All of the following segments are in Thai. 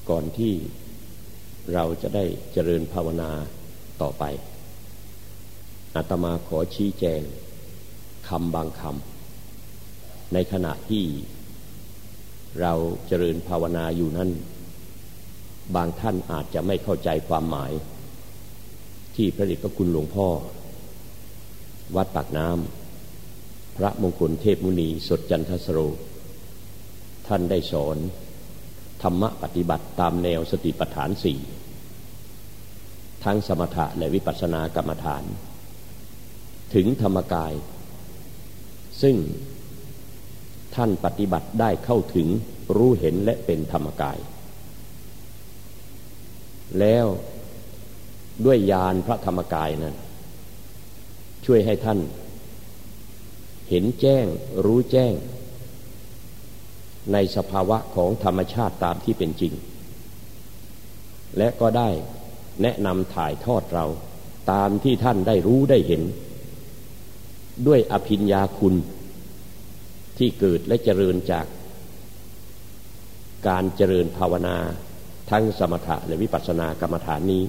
ก่อนที่เราจะได้เจริญภาวนาต่อไปอาตมาขอชี้แจงคำบางคำในขณะที่เราเจริญภาวนาอยู่นั้นบางท่านอาจจะไม่เข้าใจความหมายที่พระเดชพระคุณหลวงพ่อวัดปากน้ำพระมงคลเทพมุนีสดจันทสโรท่านได้สอนธรรมะปฏิบัติตามแนวสติปัฏฐานสี่ทั้งสมถะและวิปัสสนากรรมฐานถึงธรรมกายซึ่งท่านปฏิบัติได้เข้าถึงรู้เห็นและเป็นธรรมกายแล้วด้วยญาณพระธรรมกายนั้นช่วยให้ท่านเห็นแจ้งรู้แจ้งในสภาวะของธรรมชาติตามที่เป็นจริงและก็ได้แนะนำถ่ายทอดเราตามที่ท่านได้รู้ได้เห็นด้วยอภิญญาคุณที่เกิดและเจริญจากการเจริญภาวนาทั้งสมถะและวิปัสสนากรรมฐานนี้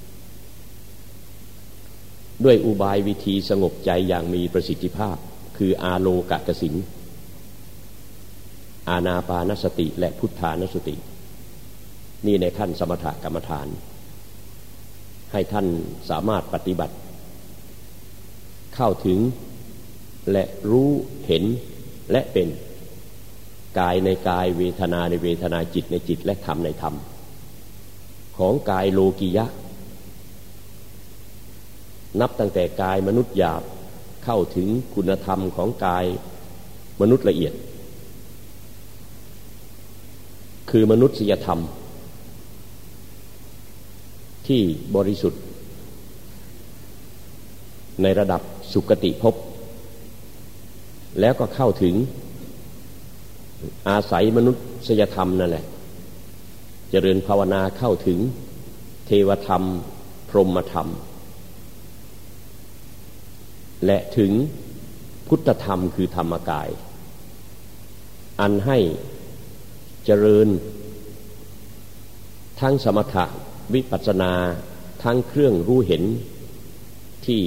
ด้วยอุบายวิธีสงบใจอย่างมีประสิทธิภาพคืออาโลกกสิณอานาปานสติและพุทธานุสตินี่ในขั้นสมถกรรมฐานให้ท่านสามารถปฏิบัติเข้าถึงและรู้เห็นและเป็นกายในกายเวทนาในเวทนาจิตในจิตและธรรมในธรรมของกายโลกิยะนับตั้งแต่กายมนุษย์หยาบเข้าถึงคุณธรรมของกายมนุษย์ละเอียดคือมนุษยธรรมที่บริสุทธิ์ในระดับสุคติภพแล้วก็เข้าถึงอาศัยมนุษยธรรมนั่นแหละเจริญภาวนาเข้าถึงเทวธรรมพรหมธรรมและถึงพุทธธรรมคือธรรมกายอันให้เจริญทั้งสมถะวิปัสสนาทั้งเครื่องรู้เห็นที่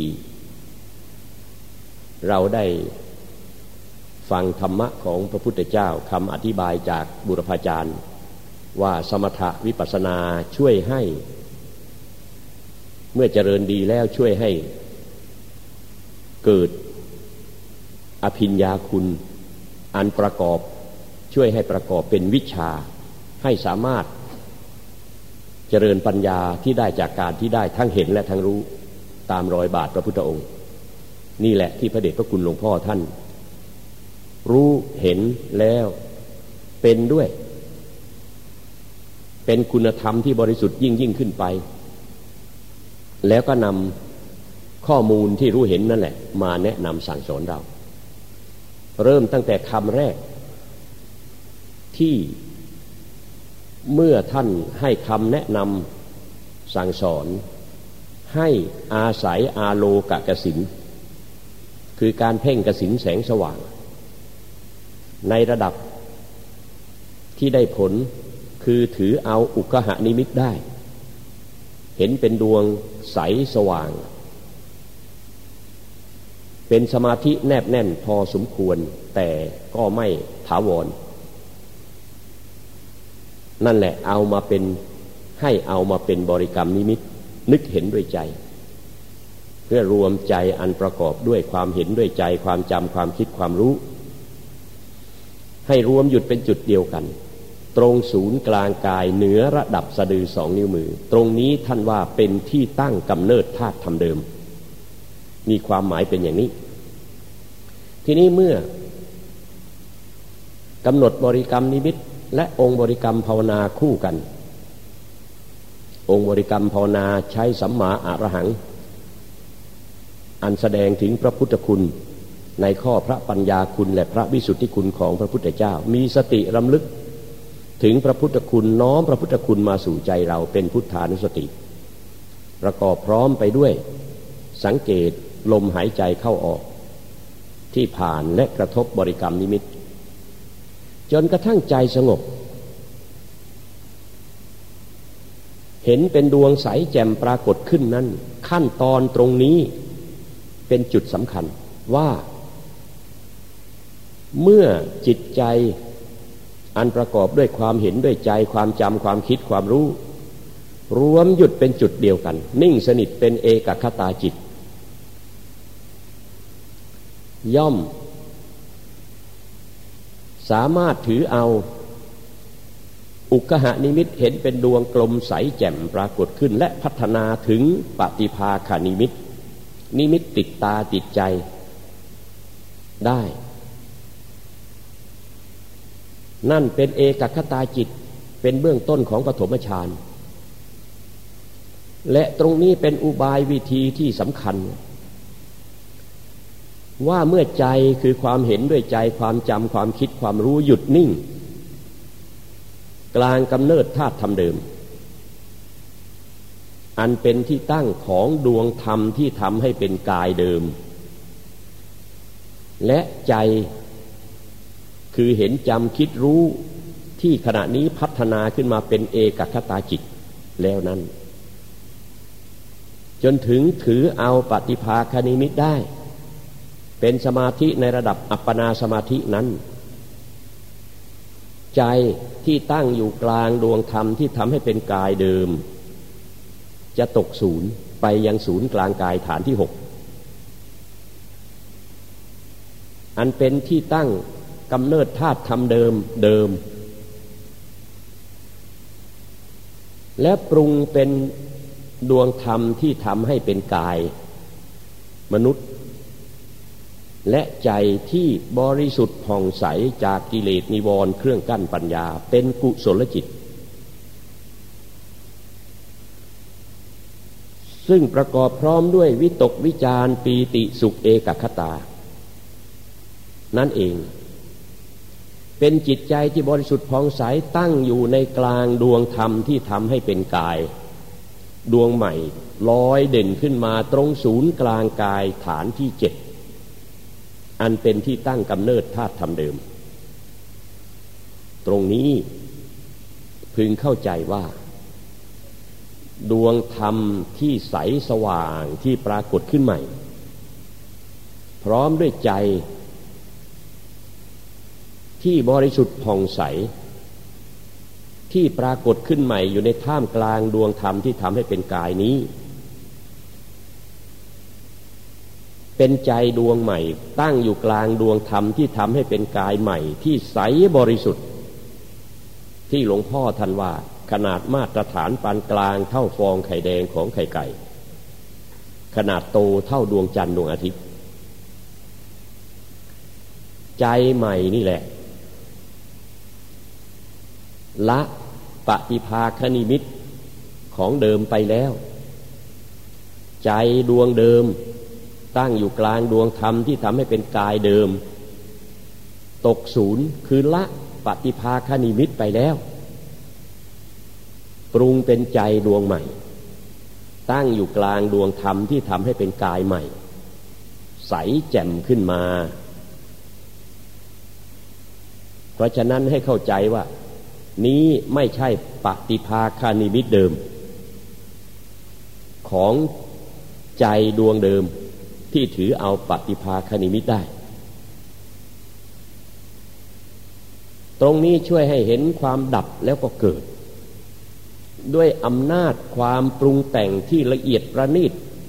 เราได้ฟังธรรมะของพระพุทธเจ้าคำอธิบายจากบุรพาจารย์ว่าสมถะวิปัสสนาช่วยให้เมื่อเจริญดีแล้วช่วยให้เกิดอภิญญาคุณอันประกอบช่วยให้ประกอบเป็นวิชาให้สามารถเจริญปัญญาที่ได้จากการที่ได้ทั้งเห็นและทั้งรู้ตามรอยบาทพระพุทธองค์นี่แหละที่พระเดชพระคุณหลวงพ่อท่านรู้เห็นแล้วเป็นด้วยเป็นคุณธรรมที่บริสุทธิ์ยิ่งขึ้นไปแล้วก็นำข้อมูลที่รู้เห็นนั่นแหละมาแนะนำสั่งสอนเราเริ่มตั้งแต่คำแรกที่เมื่อท่านให้คำแนะนำสั่งสอนให้อาศัยอาโลกกสิณคือการเพ่งกสิณแสงสว่างในระดับที่ได้ผลคือถือเอาอุกหนิมิตได้เห็นเป็นดวงใสสว่างเป็นสมาธิแนบแน่นพอสมควรแต่ก็ไม่ถาวรนั่นแหละเอามาเป็นให้เอามาเป็นบริกรรมนิมิตนึกเห็นด้วยใจเพื่อรวมใจอันประกอบด้วยความเห็นด้วยใจความจำความคิดความรู้ให้รวมหยุดเป็นจุดเดียวกันตรงศูนย์กลางกายเหนือระดับสะดือ2 นิ้วมือตรงนี้ท่านว่าเป็นที่ตั้งกำเนิดธาตุธรรมเดิมมีความหมายเป็นอย่างนี้ทีนี้เมื่อกำหนดบริกรรมนิมิตและองค์บริกรรมภาวนาคู่กันองค์บริกรรมภาวนาใช้สัมมาอรหังอันแสดงถึงพระพุทธคุณในข้อพระปัญญาคุณและพระวิสุทธิคุณของพระพุทธเจ้ามีสติรำลึกถึงพระพุทธคุณน้อมพระพุทธคุณมาสู่ใจเราเป็นพุทธานุสติประกอบพร้อมไปด้วยสังเกตลมหายใจเข้าออกที่ผ่านและกระทบบริกรรมนิมิตจนกระทั่งใจสงบเห็นเป็นดวงใสแจ่มปรากฏขึ้นนั้นขั้นตอนตรงนี้เป็นจุดสำคัญว่าเมื่อจิตใจอันประกอบด้วยความเห็นด้วยใจความจำความคิดความรู้รวมหยุดเป็นจุดเดียวกันนิ่งสนิทเป็นเอกคตาจิตย่อมสามารถถือเอาอุกหนิมิตเห็นเป็นดวงกลมใสแจ่มปรากฏขึ้นและพัฒนาถึงปฏิภาคนิมิตนิมิตติดตาติดใจได้นั่นเป็นเอกคตาจิตเป็นเบื้องต้นของปฐมฌานและตรงนี้เป็นอุบายวิธีที่สำคัญว่าเมื่อใจคือความเห็นด้วยใจความจำความคิดความรู้หยุดนิ่งกลางกำเนิดธาตุธรรมเดิมอันเป็นที่ตั้งของดวงธรรมที่ทำให้เป็นกายเดิมและใจคือเห็นจำคิดรู้ที่ขณะนี้พัฒนาขึ้นมาเป็นเอกคตาจิตแล้วนั้นจนถึงถือเอาปฏิภาคนิมิตได้เป็นสมาธิในระดับอัปปนาสมาธินั้นใจที่ตั้งอยู่กลางดวงธรรมที่ทำให้เป็นกายเดิมจะตกศูนย์ไปยังศูนย์กลางกายฐานที่6อันเป็นที่ตั้งกำเนิดธาตุธรรมเดิมและปรุงเป็นดวงธรรมที่ทำให้เป็นกายมนุษย์และใจที่บริสุทธิ์ผ่องใสจากกิเลสนิวรณ์เครื่องกั้นปัญญาเป็นกุศลจิตซึ่งประกอบพร้อมด้วยวิตกวิจารปีติสุขเอกคตานั่นเองเป็นจิตใจที่บริสุทธิ์ผ่องใสตั้งอยู่ในกลางดวงธรรมที่ทำให้เป็นกายดวงใหม่ลอยเด่นขึ้นมาตรงศูนย์กลางกายฐานที่7อันเป็นที่ตั้งกำเนิดธาตุธรรมเดิมตรงนี้พึงเข้าใจว่าดวงธรรมที่ใสสว่างที่ปรากฏขึ้นใหม่พร้อมด้วยใจที่บริสุทธิ์ผ่องใสที่ปรากฏขึ้นใหม่อยู่ในท่ามกลางดวงธรรมที่ทำให้เป็นกายนี้เป็นใจดวงใหม่ตั้งอยู่กลางดวงธรรมที่ทำให้เป็นกายใหม่ที่ใสบริสุทธิ์ที่หลวงพ่อท่านว่าขนาดมาตรฐานปานกลางเท่าฟองไข่แดงของไข่ไก่ขนาดโตเท่าดวงจันทร์ดวงอาทิตย์ใจใหม่นี่แหละละปฏิภาคนิมิตของเดิมไปแล้วใจดวงเดิมตั้งอยู่กลางดวงธรรมที่ทำให้เป็นกายเดิมตกศูนย์คือละปฏิภาคนิมิตไปแล้วปรุงเป็นใจดวงใหม่ตั้งอยู่กลางดวงธรรมที่ทำให้เป็นกายใหม่ใสแจ่มขึ้นมาเพราะฉะนั้นให้เข้าใจว่านี้ไม่ใช่ปฏิภาคนิมิตเดิมของใจดวงเดิมที่ถือเอาปฏิภาคนิมิตได้ตรงนี้ช่วยให้เห็นความดับแล้วก็เกิดด้วยอำนาจความปรุงแต่งที่ละเอียดประณีต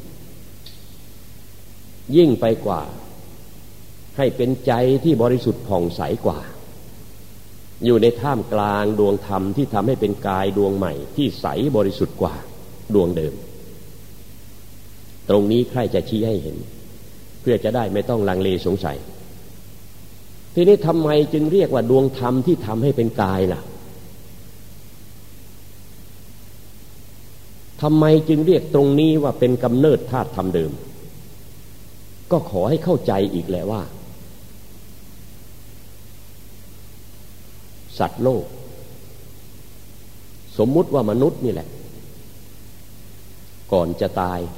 ยิ่งไปกว่าให้เป็นใจที่บริสุทธิ์ผ่องใสกว่าอยู่ในท่ามกลางดวงธรรมที่ทำให้เป็นกายดวงใหม่ที่ใสบริสุทธิ์กว่าดวงเดิมตรงนี้ใครจะชี้ให้เห็นเพื่อจะได้ไม่ต้องลังเลสงสัยทีนี้ทำไมจึงเรียกว่าดวงธรรมที่ทำให้เป็นกายล่ะทำไมจึงเรียกตรงนี้ว่าเป็นกำเนิดธาตุธรรมเดิมก็ขอให้เข้าใจอีกแหละว่าสัตว์โลกสมมุติว่ามนุษย์นี่แหละก่อนจะตาย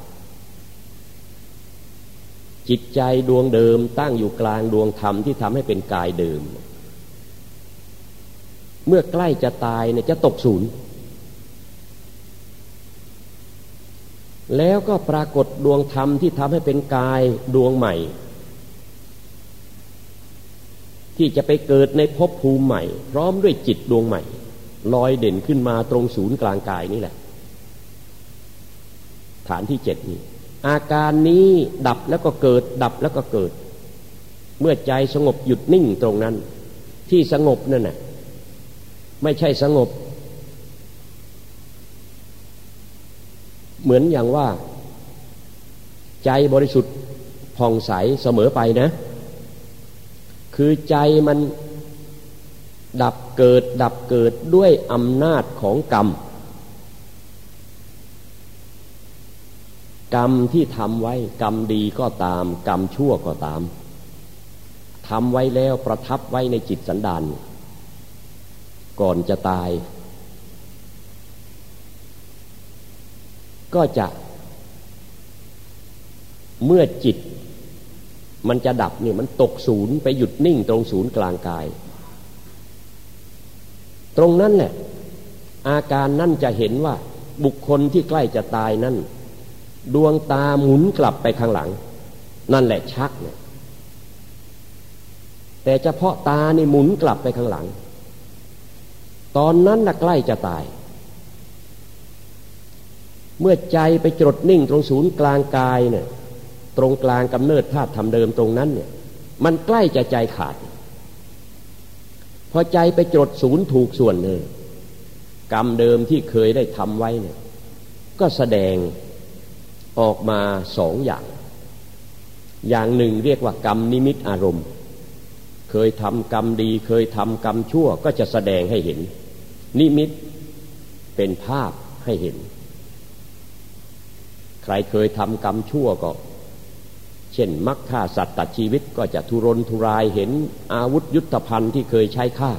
จิตใจดวงเดิมตั้งอยู่กลางดวงธรรมที่ทำให้เป็นกายเดิมเมื่อใกล้จะตายเนี่ยจะตกศูนย์แล้วก็ปรากฏดวงธรรมที่ทำให้เป็นกายดวงใหม่ที่จะไปเกิดในภพภูมิใหม่พร้อมด้วยจิตดวงใหม่ลอยเด่นขึ้นมาตรงศูนย์กลางกายนี่แหละฐานที่7นี้อาการนี้ดับแล้วก็เกิดดับแล้วก็เกิดเมื่อใจสงบหยุดนิ่งตรงนั้นที่สงบนั่นน่ะไม่ใช่สงบเหมือนอย่างว่าใจบริสุทธิ์ผ่องใสเสมอไปนะคือใจมันดับเกิดด้วยอำนาจของกรรมที่ทำไว้กรรมดีก็ตามกรรมชั่วก็ตามทำไว้แล้วประทับไว้ในจิตสันดานก่อนจะตายก็จะเมื่อจิตมันจะดับเนี่ยมันตกศูนย์ไปหยุดนิ่งตรงศูนย์กลางกายตรงนั้นแหละอาการนั่นจะเห็นว่าบุคคลที่ใกล้จะตายนั้นดวงตาหมุนกลับไปข้างหลังนั่นแหละชักเนี่ยแต่เฉพาะตานี่หมุนกลับไปข้างหลังตอนนั้นน่ะใกล้จะตายเมื่อใจไปจดนิ่งตรงศูนย์กลางกายเนี่ยตรงกลางกำเนิดธาตุธรรมเดิมตรงนั้นเนี่ยมันใกล้จะใจขาดพอใจไปจดศูนย์ถูกส่วนเลยกรรมเดิมที่เคยได้ทำไว้เนี่ยก็แสดงออกมา2 อย่างหนึ่งเรียกว่ากรรมนิมิตอารมณ์เคยทำกรรมดีเคยทำกรรมชั่วก็จะแสดงให้เห็นนิมิตเป็นภาพให้เห็นใครเคยทำกรรมชั่วก็เช่นมักฆ่าสัตว์ตัดชีวิตก็จะทุรนทุรายเห็นอาวุธยุทโธภัณฑ์ที่เคยใช้ฆ่า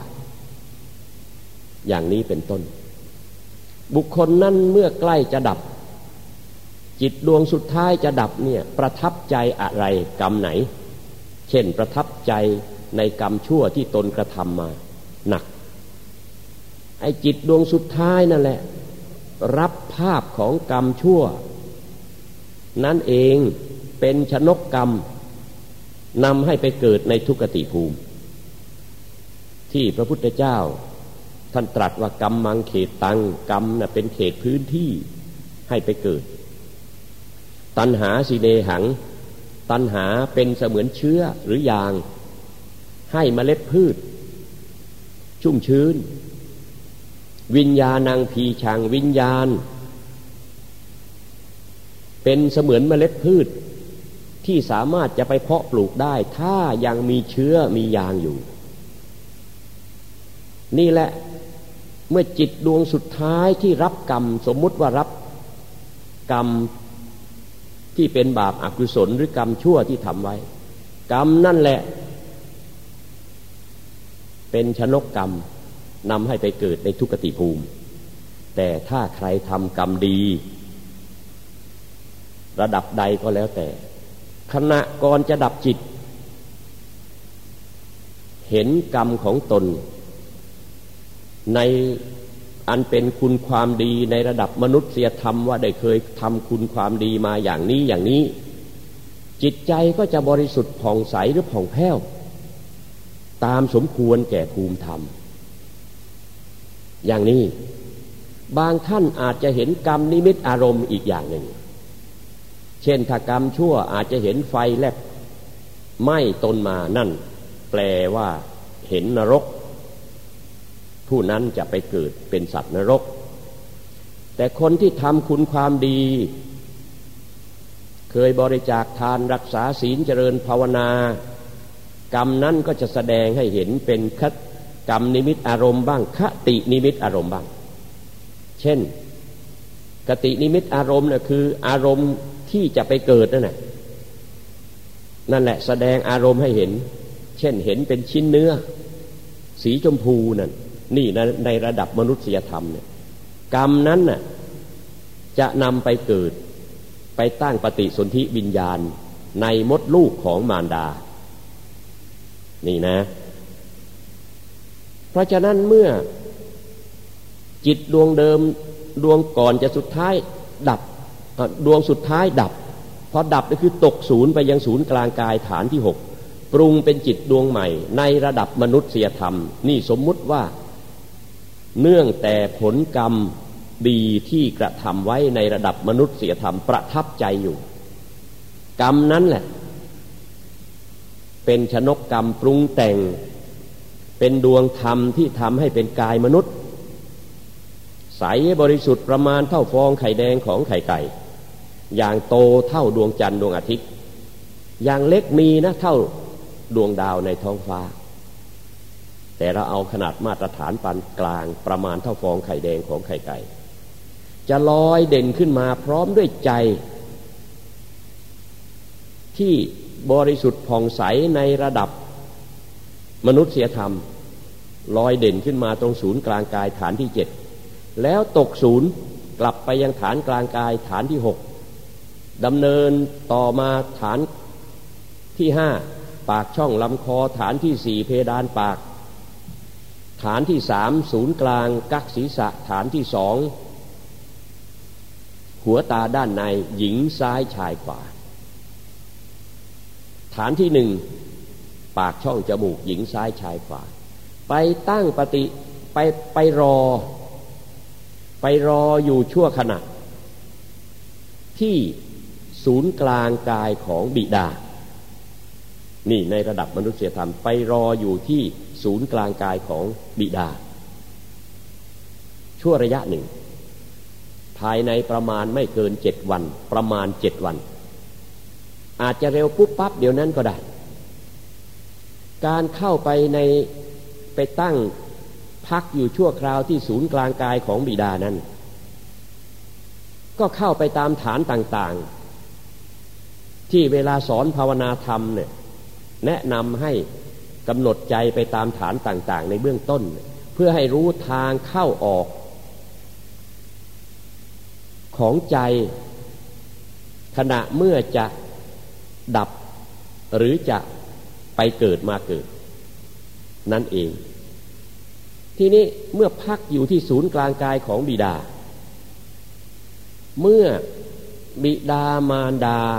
อย่างนี้เป็นต้นบุคคลนั้นเมื่อใกล้จะดับจิตดวงสุดท้ายจะดับเนี่ยประทับใจอะไรกรรมไหนเช่นประทับใจในกรรมชั่วที่ตนกระทำมาหนักไอ้จิตดวงสุดท้ายนั่นแหละรับภาพของกรรมชั่วนั่นเองเป็นชนกกรรมนำให้ไปเกิดในทุกขติภูมิที่พระพุทธเจ้าท่านตรัสว่ากรรมมังเขตตังกรรมน่ะเป็นเขตพื้นที่ให้ไปเกิดตัณหาสิเนหังตัณหาเป็นเสมือนเชื้อหรือยางให้เมล็ดพืชชุ่มชื้นวิญญาณังพีชังวิญญาณเป็นเสมือนเมล็ดพืชที่สามารถจะไปเพาะปลูกได้ถ้ายังมีเชื้อมียางอยู่นี่แหละเมื่อจิตดวงสุดท้ายที่รับกรรมสมมุติว่ารับกรรมที่เป็นบาปอกุศลหรือกรรมชั่วที่ทำไว้กรรมนั่นแหละเป็นชนกกรรมนำให้ไปเกิดในทุกขติภูมิแต่ถ้าใครทำกรรมดีระดับใดก็แล้วแต่ขณะก่อนจะดับจิตเห็นกรรมของตนในอันเป็นคุณความดีในระดับมนุษยธรรมว่าได้เคยทำคุณความดีมาอย่างนี้จิตใจก็จะบริสุทธิ์ผ่องใสหรือผ่องแผ้วตามสมควรแก่ภูมิธรรมอย่างนี้บางท่านอาจจะเห็นกรรมนิมิตอารมณ์อีกอย่างหนึ่งเช่นถ้ากรรมชั่วอาจจะเห็นไฟแลบไหม้ตนมานั่นแปลว่าเห็นนรกผู้นั้นจะไปเกิดเป็นสัตว์นรกแต่คนที่ทำคุณความดีเคยบริจาคทานรักษาศีลเจริญภาวนากรรมนั้นก็จะแสดงให้เห็นเป็นกรรมนิมิตอารมณ์บ้างคตินิมิตอารมณ์บ้างเช่นคตินิมิตอารมณ์น่ะคืออารมณ์ที่จะไปเกิดนั่นแหละแสดงอารมณ์ให้เห็นเช่นเห็นเป็นชิ้นเนื้อสีชมพูนั่นนี่ในระดับมนุษยธรรมเนี่ยกรรมนั้นน่ะจะนำไปเกิดไปตั้งปฏิสนธิวิญญาณในมดลูกของมารดานี่นะเพราะฉะนั้นเมื่อจิตดวงเดิมดวงก่อนจะสุดท้ายดับดวงสุดท้ายดับพอดับก็คือตกศูนย์ไปยังศูนย์กลางกายฐานที่6ปรุงเป็นจิตดวงใหม่ในระดับมนุษยธรรมนี่สมมุติว่าเนื่องแต่ผลกรรมดีที่กระทำไว้ในระดับมนุษยธรรมประทับใจอยู่กรรมนั้นแหละเป็นชนกกรรมปรุงแต่งเป็นดวงธรรมที่ทำให้เป็นกายมนุษย์ใสบริสุทธิ์ประมาณเท่าฟองไข่แดงของไข่ไก่อย่างโตเท่าดวงจันทร์ดวงอาทิตย์อย่างเล็กมีนะเท่าดวงดาวในท้องฟ้าแต่เราเอาขนาดมาตรฐานปานกลางประมาณเท่าฟองไข่แดงของไข่ไก่จะลอยเด่นขึ้นมาพร้อมด้วยใจที่บริสุทธิ์ผ่องใสในระดับมนุษยธรรมลอยเด่นขึ้นมาตรงศูนย์กลางกายฐานที่7แล้วตกศูนย์กลับไปยังฐานกลางกายฐานที่6ดำเนินต่อมาฐานที่5ปากช่องลำคอฐานที่4เพดานปากฐานที่3ศูนย์กลางกักศีรษะฐานที่2หัวตาด้านในหญิงซ้ายชายขวาฐานที่1ปากช่องจมูกหญิงซ้ายชายขวาไปตั้งปฏิไปรออยู่ชั่วขณะที่ศูนย์กลางกายของบิดานี่ในระดับมนุษยธรรมไปรออยู่ที่ศูนย์กลางกายของบิดาชั่วระยะหนึ่งภายในประมาณไม่เกิน7วันประมาณ7วันอาจจะเร็วปุ๊บปั๊บเดี๋ยวนั้นก็ได้การเข้าไปตั้งพักอยู่ชั่วคราวที่ศูนย์กลางกายของบิดานั้นก็เข้าไปตามฐานต่างๆที่เวลาสอนภาวนาธรรมเนี่ยแนะนำให้กำหนดใจไปตามฐานต่างๆในเบื้องต้นเพื่อให้รู้ทางเข้าออกของใจขณะเมื่อจะดับหรือจะไปเกิดมาเกิดนั่นเองทีนี้เมื่อพักอยู่ที่ศูนย์กลางกายของบิดาเมื่อบิดามารดา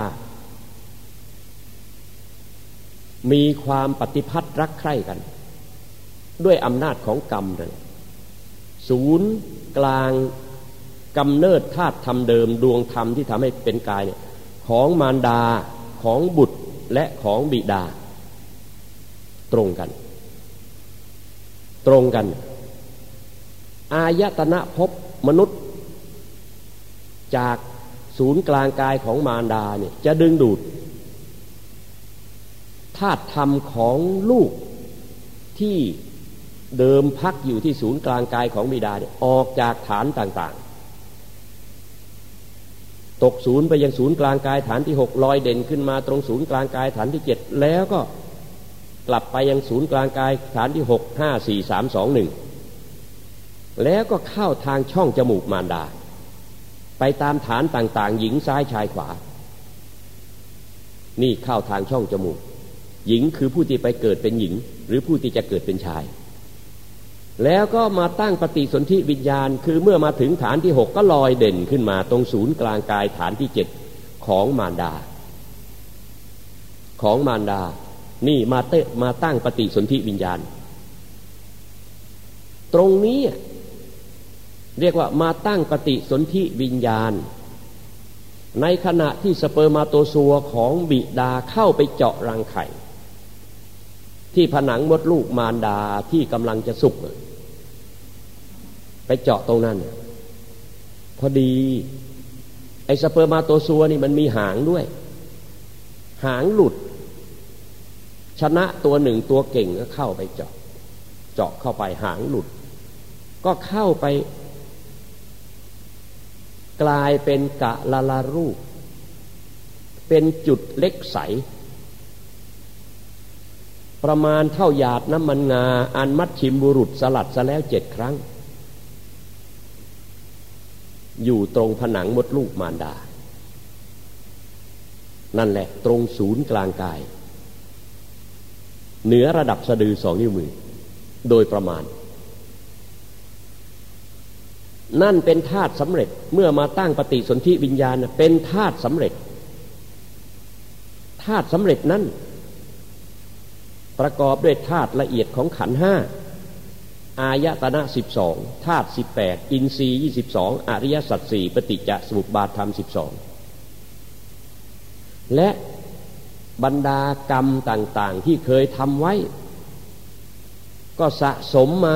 มีความปฏิภัทรักใคร่กันด้วยอำนาจของกรรมนั้นศูนย์กลางกำเนิดธาตุธรรมเดิมดวงธรรมที่ทำให้เป็นกายเนี่ยของมารดาของบุตรและของบิดาตรงกันอายตนะภพมนุษย์จากศูนย์กลางกายของมารดาเนี่ยจะดึงดูดธาตุธรรมของลูกที่เดิมพักอยู่ที่ศูนย์กลางกายของบิดาเนี่ยออกจากฐานต่างๆตกศูนย์ไปยังศูนย์กลางกายฐานที่6ลอยเด่นขึ้นมาตรงศูนย์กลางกายฐานที่7แล้วก็กลับไปยังศูนย์กลางกายฐานที่6 5 4 3 2 1แล้วก็เข้าทางช่องจมูกมารดาไปตามฐานต่างๆหญิงซ้ายชายขวานี่เข้าทางช่องจมูกหญิงคือผู้ที่ไปเกิดเป็นหญิงหรือผู้ที่จะเกิดเป็นชายแล้วก็มาตั้งปฏิสนธิวิญญาณคือเมื่อมาถึงฐานที่6ก็ลอยเด่นขึ้นมาตรงศูนย์กลางกายฐานที่7ของมารดานี่มาตั้งปฏิสนธิวิญญาณตรงนี้เรียกว่ามาตั้งปฏิสนธิวิญญาณในขณะที่สเปิร์มาโตซัวของบิดาเข้าไปเจาะรังไข่ที่ผนังมดลูกมารดาที่กำลังจะสุกไปเจาะตรงนั้นพอดีไอ้สเปิร์มาโตซัวนี่มันมีหางด้วยหางหลุดชนะตัวหนึ่งตัวเก่งก็เข้าไปเจาะเข้าไปหางหลุดก็เข้าไปกลายเป็นกะละละรูปเป็นจุดเล็กใสประมาณเท่าหยาดน้ำมันงาอันมัดชิมบุรุษสลัดซะแล้ว7 ครั้งอยู่ตรงผนังมดลูกมารดานั่นแหละตรงศูนย์กลางกายเหนือระดับสะดือ2 นิ้วมือโดยประมาณนั่นเป็นธาตุสำเร็จเมื่อมาตั้งปฏิสนธิวิญญาณเป็นธาตุสำเร็จธาตุสำเร็จนั้นประกอบด้วยธาตุละเอียดของขันธ์ห้าอายตนะ12ธาตุ18อินทรีย์22อริยสัจ4ปฏิจจสมุปบาทธรรม12และบรรดากรรมต่างๆที่เคยทำไว้ก็สะสมมา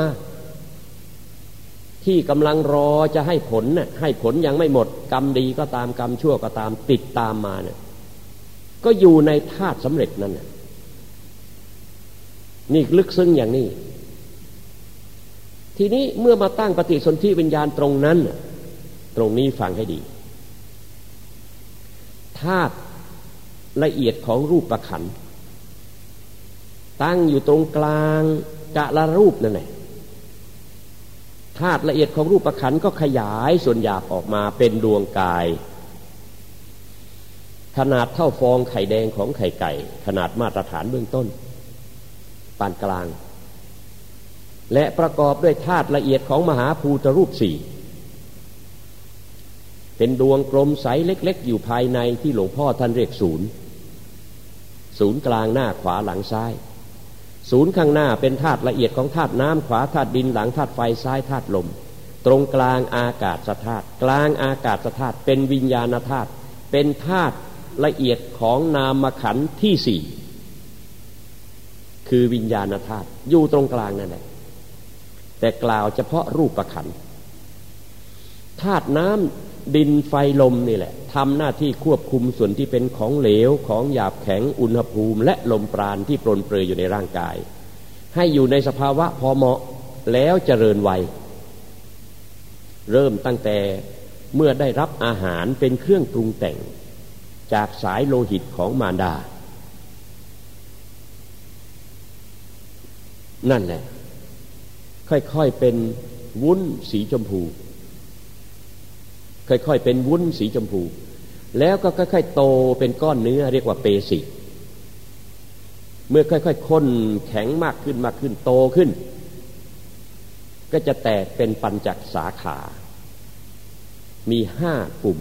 ที่กำลังรอจะให้ผลน่ะให้ผลยังไม่หมดกรรมดีก็ตามกรรมชั่วก็ตามติดตามมาเนี่ยก็อยู่ในธาตุสำเร็จนั่นน่ะนี่ลึกซึ้งอย่างนี้ทีนี้เมื่อมาตั้งปฏิสนธิวิญญาณตรงนั้นตรงนี้ฟังให้ดีธาตุละเอียดของรูปขันธ์ตั้งอยู่ตรงกลางกะละรูปนั่นแหละธาตุละเอียดของรูปขันธ์ก็ขยายส่วนหยาบออกมาเป็นดวงกายขนาดเท่าฟองไข่แดงของไข่ไก่ขนาดมาตรฐานเบื้องต้นปานกลางและประกอบด้วยธาตุละเอียดของมหาภูตรูปสี่เป็นดวงกลมใสเล็กๆอยู่ภายในที่หลวงพ่อท่านเรียกศูนย์กลางหน้าขวาหลังซ้ายศูนย์ข้างหน้าเป็นธาตุละเอียดของธาตุน้ำขวาธาตุดินหลังธาตุไฟซ้ายธาตุลมตรงกลางอากาศธาตุกลางอากาศธาตุเป็นวิญญาณธาตุเป็นธาตุละเอียดของนามขันธ์ที่สี่คือวิญญาณธาตุอยู่ตรงกลางนั่นแหละแต่กล่าวเฉพาะรูปขันธ์ธาตุน้ำดินไฟลมนี่แหละทำหน้าที่ควบคุมส่วนที่เป็นของเหลวของหยาบแข็งอุณหภูมิและลมปราณที่ปรนเปรยอยู่ในร่างกายให้อยู่ในสภาวะพอเหมาะแล้วเจริญวัยเริ่มตั้งแต่เมื่อได้รับอาหารเป็นเครื่องปรุงแต่งจากสายโลหิตของมารดานั่นแหละค่อยๆเป็นวุ้นสีชมพูค่อยๆเป็นวุ้นสีชมพูแล้วก็ค่อยๆโตเป็นก้อนเนื้อเรียกว่าเปสิเมื่อค่อยๆข้นแข็งมากขึ้นโตขึ้นก็จะแตกเป็นปัญจสาขามี5ปุ่ม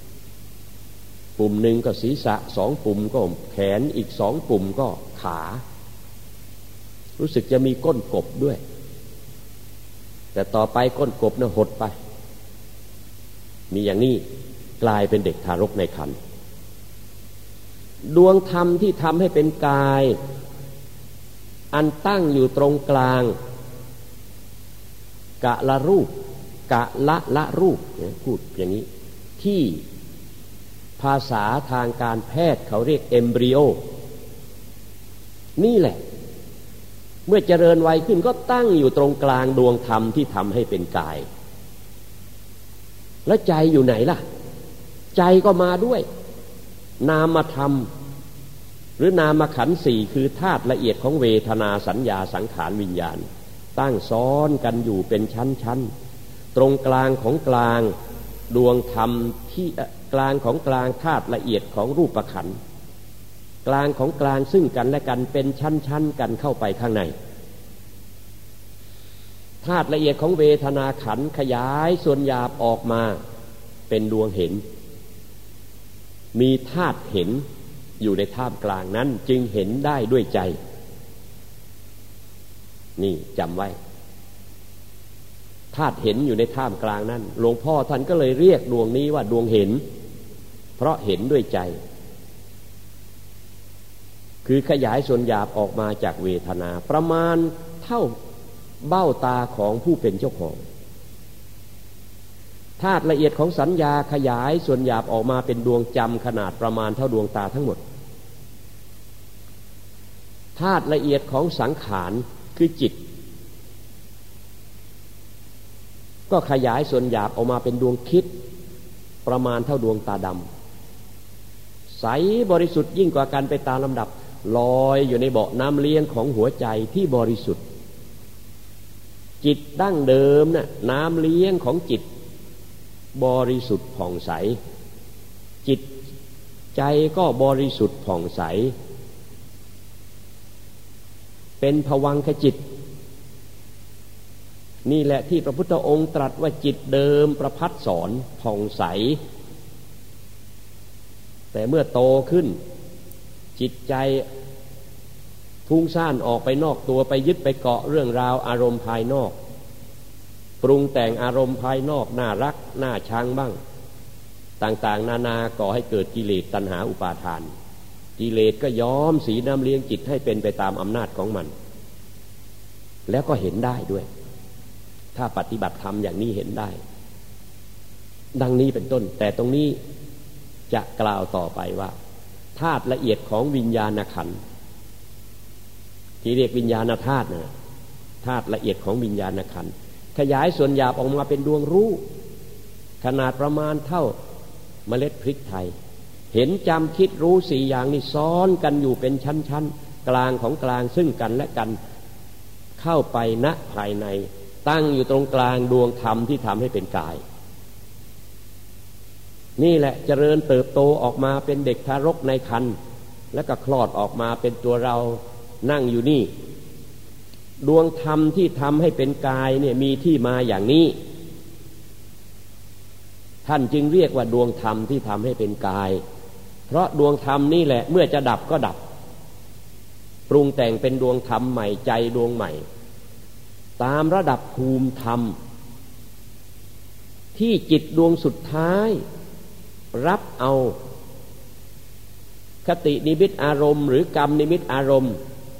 หนึ่งก็ศีรษะ2ปุ่มก็แขนอีก2ปุ่มก็ขารู้สึกจะมีก้นกบด้วยแต่ต่อไปก้นกบน่ะหดไปมีอย่างนี้กลายเป็นเด็กทารกในครรภ์ดวงธรรมที่ทำให้เป็นกายอันตั้งอยู่ตรงกลางกะละรูปกะละรูปพูดอย่างนี้ที่ภาษาทางการแพทย์เขาเรียกเอมบริโอนี่แหละเมื่อเจริญวัยขึ้นก็ตั้งอยู่ตรงกลางดวงธรรมที่ทำให้เป็นกายแล้วใจอยู่ไหนล่ะใจก็มาด้วยนามธรรมหรือนามขันธ์สี่คือธาตุละเอียดของเวทนาสัญญาสังขารวิญญาณตั้งซ้อนกันอยู่เป็นชั้นๆตรงกลางของกลางดวงธรรมที่กลางของกลางธาตุละเอียดของรูปขันธ์กลางของกลางซึ่งกันและกันเป็นชั้นๆกันเข้าไปข้างในธาตุละเอียดของเวทนาขันธ์ขยายส่วนหยาบออกมาเป็นดวงเห็นมีธาตุเห็นอยู่ในท่ามกลางนั้นจึงเห็นได้ด้วยใจนี่จำไว้ธาตุเห็นอยู่ในท่ามกลางนั้นหลวงพ่อท่านก็เลยเรียกดวงนี้ว่าดวงเห็นเพราะเห็นด้วยใจคือขยายส่วนหยาบออกมาจากเวทนาประมาณเท่าเบ้าตาของผู้เป็นเจ้าของธาตุละเอียดของสัญญาขยายส่วนหยาบออกมาเป็นดวงจำขนาดประมาณเท่าดวงตาทั้งหมดธาตุละเอียดของสังขารคือจิตก็ขยายส่วนหยาบออกมาเป็นดวงคิดประมาณเท่าดวงตาดำใสบริสุทธิ์ยิ่งกว่ากันไปตามลำดับลอยอยู่ในเบาะน้ำเลี้ยงของหัวใจที่บริสุทธิ์จิตดั้งเดิมน่ะน้ำเลี้ยงของจิตบริสุทธิ์ผ่องใสจิตใจก็บริสุทธิ์ผ่องใสเป็นภวังคจิตนี่แหละที่พระพุทธองค์ตรัสว่าจิตเดิมประภัสสรผ่องใสแต่เมื่อโตขึ้นจิตใจฟุ้งซ่านออกไปนอกตัวไปยึดไปเกาะเรื่องราวอารมณ์ภายนอกปรุงแต่งอารมณ์ภายนอกน่ารักน่าชังบ้างต่างๆนานาก่อให้เกิดกิเลสตัณหาอุปาทานกิเลสก็ย้อมสีน้ำเลี้ยงจิตให้เป็นไปตามอำนาจของมันแล้วก็เห็นได้ด้วยถ้าปฏิบัติธรรมอย่างนี้เห็นได้ดังนี้เป็นต้นแต่ตรงนี้จะกล่าวต่อไปว่าธาตุละเอียดของวิญญาณขันธ์ที่เรียกวิญญาณธาตุนะธาตุละเอียดของวิญญาณขันธ์ขยายส่วนหยาบออกมาเป็นดวงรู้ขนาดประมาณเท่าเมล็ดพริกไทยเห็นจำคิดรู้สี่อย่างนี้ซ้อนกันอยู่เป็นชั้นๆกลางของกลางซึ่งกันและกันเข้าไปณภายในตั้งอยู่ตรงกลางดวงธรรมที่ทำให้เป็นกายนี่แหละเจริญเติบโตออกมาเป็นเด็กทารกในครรภ์แล้วก็คลอดออกมาเป็นตัวเรานั่งอยู่นี่ดวงธรรมที่ทำให้เป็นกายเนี่ยมีที่มาอย่างนี้ท่านจึงเรียกว่าดวงธรรมที่ทำให้เป็นกายเพราะดวงธรรมนี่แหละเมื่อจะดับก็ดับปรุงแต่งเป็นดวงธรรมใหม่ใจดวงใหม่ตามระดับภูมิธรรมที่จิตดวงสุดท้ายรับเอาคตินิมิตอารมณ์หรือกรรมนิมิตอารมณ์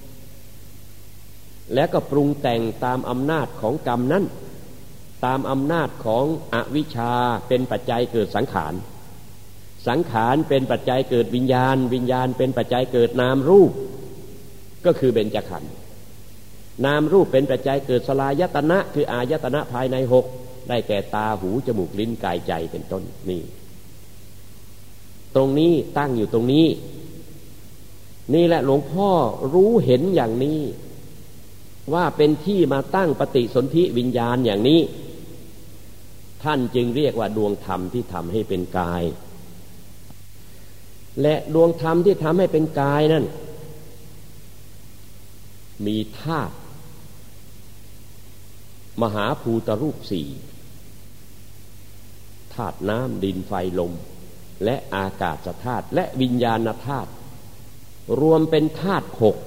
แล้วก็ปรุงแต่งตามอำนาจของกรรมนั้นตามอำนาจของอวิชชาเป็นปัจจัยเกิดสังขารสังขารเป็นปัจจัยเกิดวิญญาณวิญญาณเป็นปัจจัยเกิดนามรูปก็คือเบญจขันธ์นามรูปเป็นปัจจัยเกิดสลายตนะคืออายตนะภายในหกได้แก่ตาหูจมูกลิ้นกายใจเป็นต้นนี่ตรงนี้ตั้งอยู่ตรงนี้นี่แหละหลวงพ่อรู้เห็นอย่างนี้ว่าเป็นที่มาตั้งปฏิสนธิวิญญาณอย่างนี้ท่านจึงเรียกว่าดวงธรรมที่ทำให้เป็นกายและดวงธรรมที่ทำให้เป็นกายนั้นมีธาตุมหาภูตรูปสี่ธาตุน้ำดินไฟลมและอากาศธาตุและวิญญาณธาตุรวมเป็นธาตุหก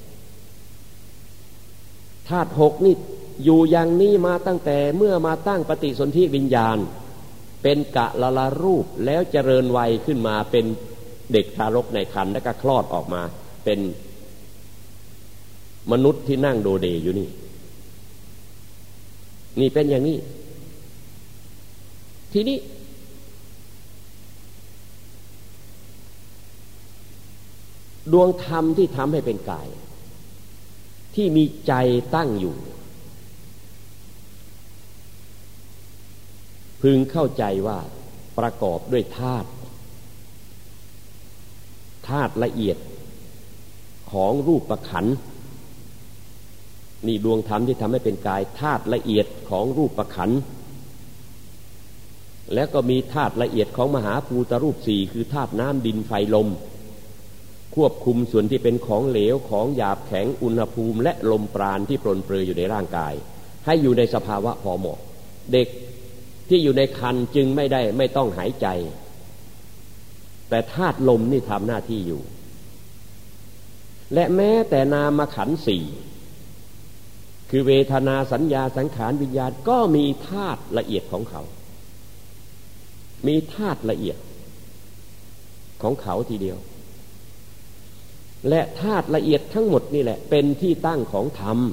ธาตุหกนี่อยู่อย่างนี้มาตั้งแต่เมื่อมาตั้งปฏิสนธิวิญญาณเป็นกะละละรูปแล้วเจริญวัยขึ้นมาเป็นเด็กทารกในครรภ์แล้วก็คลอดออกมาเป็นมนุษย์ที่นั่งโดเดอยู่นี่นี่เป็นอย่างนี้ทีนี้ดวงธรรมที่ทำให้เป็นกายที่มีใจตั้งอยู่พึงเข้าใจว่าประกอบด้วยธาตุละเอียดของรูปขันธ์นี่ดวงธรรมที่ทำให้เป็นกายธาตุละเอียดของรูปขันธ์แล้วก็มีธาตุละเอียดของมหาภูตรูปสี่คือธาตุน้ำดินไฟลมควบคุมส่วนที่เป็นของเหลวของหยาบแข็งอุณหภูมิและลมปราณที่ปรนเปรยอยู่ในร่างกายให้อยู่ในสภาวะพอเหมาะเด็กที่อยู่ในครรภ์จึงไม่ต้องหายใจแต่ธาตุลมนี่ทำหน้าที่อยู่และแม้แต่นามขันธ์สี่คือเวทนาสัญญาสังขารวิญญาณก็มีธาตุละเอียดของเขามีธาตุละเอียดของเขาทีเดียวและธาตุละเอียดทั้งหมดนี่แหละเป็นที่ตั้งของธรรม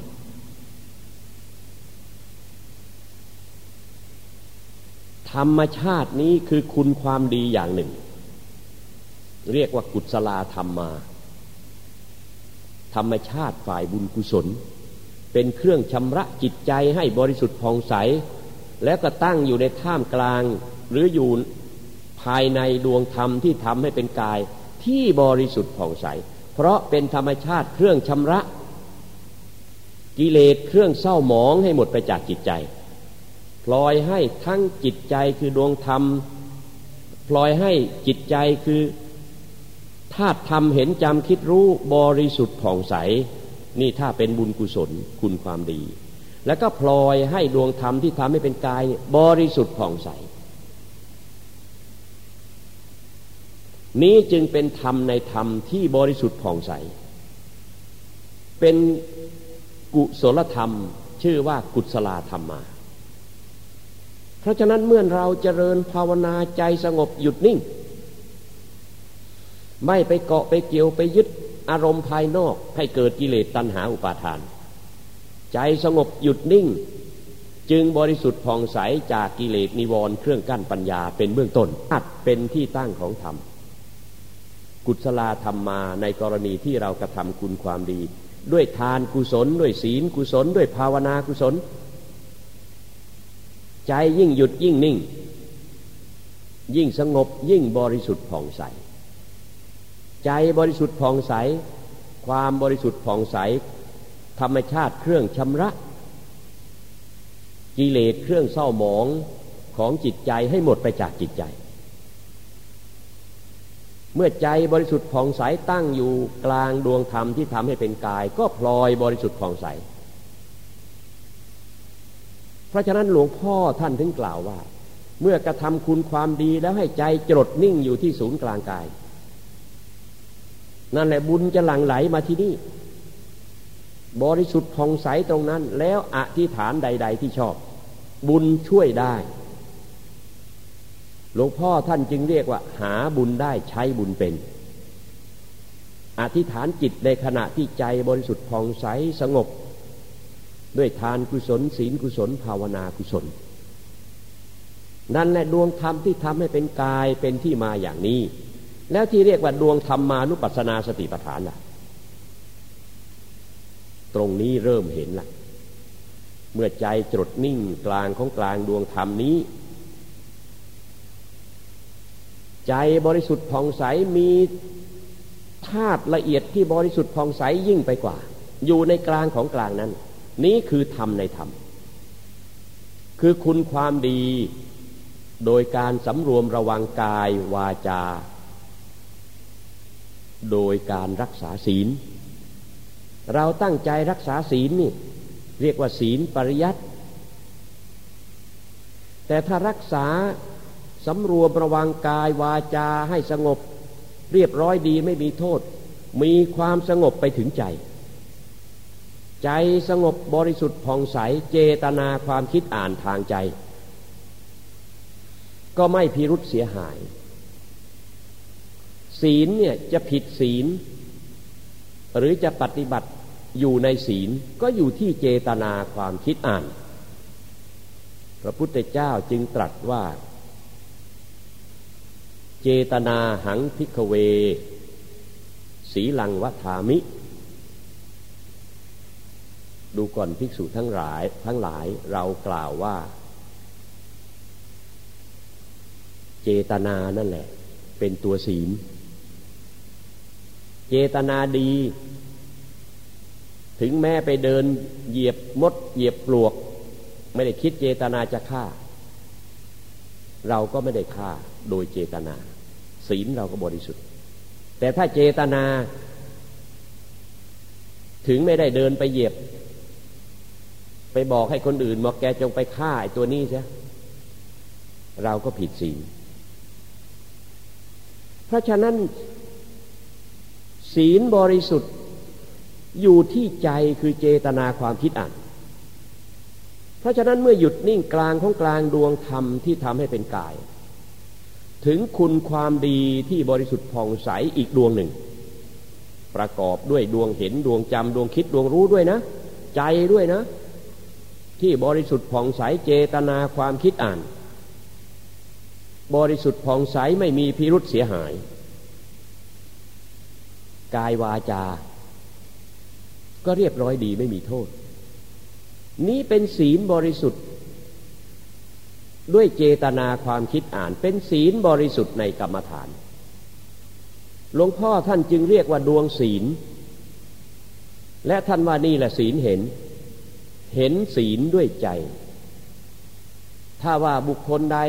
ธรรมชาตินี้คือคุณความดีอย่างหนึ่งเรียกว่ากุศลธรรมมาธรรมชาติฝ่ายบุญกุศลเป็นเครื่องชำระจิตใจให้บริสุทธิ์ผ่องใสแล้วก็ตั้งอยู่ในท่ามกลางหรืออยู่ภายในดวงธรรมที่ทำให้เป็นกายที่บริสุทธิ์ผ่องใสเพราะเป็นธรรมชาติเครื่องชำระกิเลสเครื่องเศร้าหมองให้หมดไปจากจิตใจพลอยให้ทั้งจิตใจคือดวงธรรมพลอยให้จิตใจคือธาตุธรรมเห็นจำคิดรู้บริสุทธิ์ผ่องใสนี่ถ้าเป็นบุญกุศลคุณความดีแล้วก็พลอยให้ดวงธรรมที่ทำให้เป็นกายบริสุทธิ์ผ่องใสนี้จึงเป็นธรรมในธรรมที่บริสุทธิ์ผ่องใสเป็นกุศลธรรมชื่อว่ากุศลธรรมมาเพราะฉะนั้นเมื่อเราเจริญภาวนาใจสงบหยุดนิ่งไม่ไปเกาะไปเกี่ยวไปยึดอารมณ์ภายนอกให้เกิดกิเลสตัณหาอุปาทานใจสงบหยุดนิ่งจึงบริสุทธิ์ผ่องใสจากกิเลสนิวรณ์เครื่องกั้นปัญญาเป็นเบื้องต้นเป็นที่ตั้งของธรรมกุศลธรรมมาในกรณีที่เรากระทำคุณความดีด้วยทานกุศลด้วยศีลกุศลด้วยภาวนากุศลใจยิ่งหยุดยิ่งนิ่งยิ่งสงบยิ่งบริสุทธิ์ผ่องใสใจบริสุทธิ์ผ่องใสความบริสุทธิ์ผ่องใสธรรมชาติเครื่องชำระกิเลสเครื่องเศร้าหมองของจิตใจให้หมดไปจากจิตใจเมื่อใจบริสุทธิ์ผ่องใสตั้งอยู่กลางดวงธรรมที่ทำให้เป็นกายก็พลอยบริสุทธิ์ผ่องใสเพราะฉะนั้นหลวงพ่อท่านถึงกล่าวว่าเมื่อกระทำคุณความดีแล้วให้ใจจดนิ่งอยู่ที่ศูนย์กลางกายนั่นแหละบุญจะหลั่งไหลมาที่นี่บริสุทธิ์ผ่องใสตรงนั้นแล้วอธิษฐานใดๆที่ชอบบุญช่วยได้หลวงพ่อท่านจึงเรียกว่าหาบุญได้ใช้บุญเป็นอธิษฐานจิตในขณะที่ใจบริสุทธิ์ผ่องใสสงบด้วยทานกุศลศีลกุศลภาวนากุศลนั่นแหละดวงธรรมที่ทำให้เป็นกายเป็นที่มาอย่างนี้แล้วที่เรียกว่าดวงธรรมานุปัสสนาสติปัฏฐานล่ะตรงนี้เริ่มเห็นละเมื่อใจจดนิ่งกลางของกลางดวงธรรมนี้ใจบริสุทธิ์ผ่องใสมีธาตุละเอียดที่บริสุทธิ์ผ่องใสยิ่งไปกว่าอยู่ในกลางของกลางนั้นนี้คือธรรมในธรรมคือคุณความดีโดยการสำรวมระวังกายวาจาโดยการรักษาศีลเราตั้งใจรักษาศีลนี่เรียกว่าศีลปริยัติแต่ถ้ารักษาสำรวมระวังกายวาจาให้สงบเรียบร้อยดีไม่มีโทษมีความสงบไปถึงใจใจสงบบริสุทธิ์ผ่องใสเจตนาความคิดอ่านทางใจก็ไม่พิรุธเสียหายศีลเนี่ยจะผิดศีลหรือจะปฏิบัติอยู่ในศีลก็อยู่ที่เจตนาความคิดอ่านพระพุทธเจ้าจึงตรัสว่าเจตนาหังภิกขเวสีลังวัฏามิดูก่อนภิกษุทั้งหลายเรากล่าวว่าเจตนานั่นแหละเป็นตัวศีลเจตนาดีถึงแม้ไปเดินเหยียบมดเหยียบปลวกไม่ได้คิดเจตนาจะฆ่าเราก็ไม่ได้ฆ่าโดยเจตนาศีลเราก็บริสุทธิ์แต่ถ้าเจตนาถึงไม่ได้เดินไปเหยียบไปบอกให้คนอื่นบอกแกจงไปฆ่าไอ้ตัวนี้เสียเราก็ผิดศีลเพราะฉะนั้นศีลบริสุทธิ์อยู่ที่ใจคือเจตนาความคิดอ่านเพราะฉะนั้นเมื่อหยุดนิ่งกลางของกลางดวงธรรมที่ทำให้เป็นกายถึงคุณความดีที่บริสุทธิ์ผ่องใสอีกดวงหนึ่งประกอบด้วยดวงเห็นดวงจำดวงคิดดวงรู้ด้วยนะใจด้วยนะที่บริสุทธิ์ผ่องใสเจตนาความคิดอ่านบริสุทธิ์ผ่องใสไม่มีพิรุธเสียหายกายวาจาก็เรียบร้อยดีไม่มีโทษนี้เป็นศีลบริสุทธิ์ด้วยเจตนาความคิดอ่านเป็นศีลบริสุทธิ์ในกรรมฐานหลวงพ่อท่านจึงเรียกว่าดวงศีลและท่านว่านี่แหละศีลเห็นศีลด้วยใจถ้าว่าบุคคลใด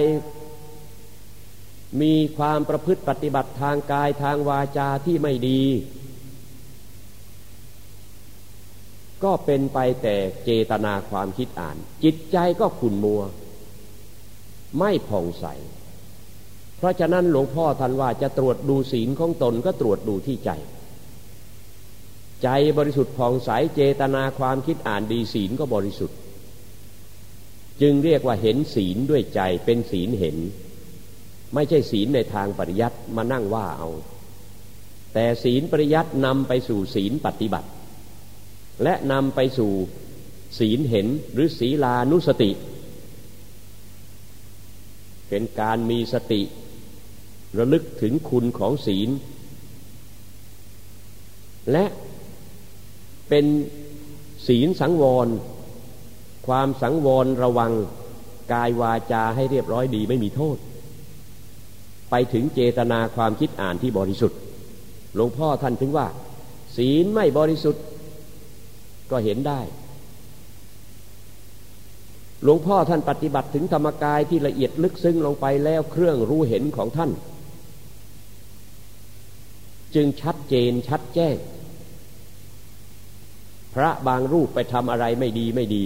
มีความประพฤติปฏิบัติทางกายทางวาจาที่ไม่ดีก็เป็นไปแต่เจตนาความคิดอ่านจิตใจก็ขุ่นมัวไม่ผ่องใสเพราะฉะนั้นหลวงพ่อท่านว่าจะตรวจดูศีลของตนก็ตรวจดูที่ใจใจบริสุทธิ์ผ่องใสเจตนาความคิดอ่านดีศีลก็บริสุทธิ์จึงเรียกว่าเห็นศีลด้วยใจเป็นศีลเห็นไม่ใช่ศีลในทางปริยัติมานั่งว่าเอาแต่ศีลปริยัตินำไปสู่ศีลปฏิบัติและนำไปสู่ศีลเห็นหรือศีลานุสติเป็นการมีสติระลึกถึงคุณของศีลและเป็นศีลสังวรความสังวรระวังกายวาจาให้เรียบร้อยดีไม่มีโทษไปถึงเจตนาความคิดอ่านที่บริสุทธิ์หลวงพ่อท่านถึงว่าศีลไม่บริสุทธิ์ก็เห็นได้หลวงพ่อท่านปฏิบัติถึงธรรมกายที่ละเอียดลึกซึ้งลงไปแล้วเครื่องรู้เห็นของท่านจึงชัดเจนชัดแจ้งพระบางรูปไปทำอะไรไม่ดี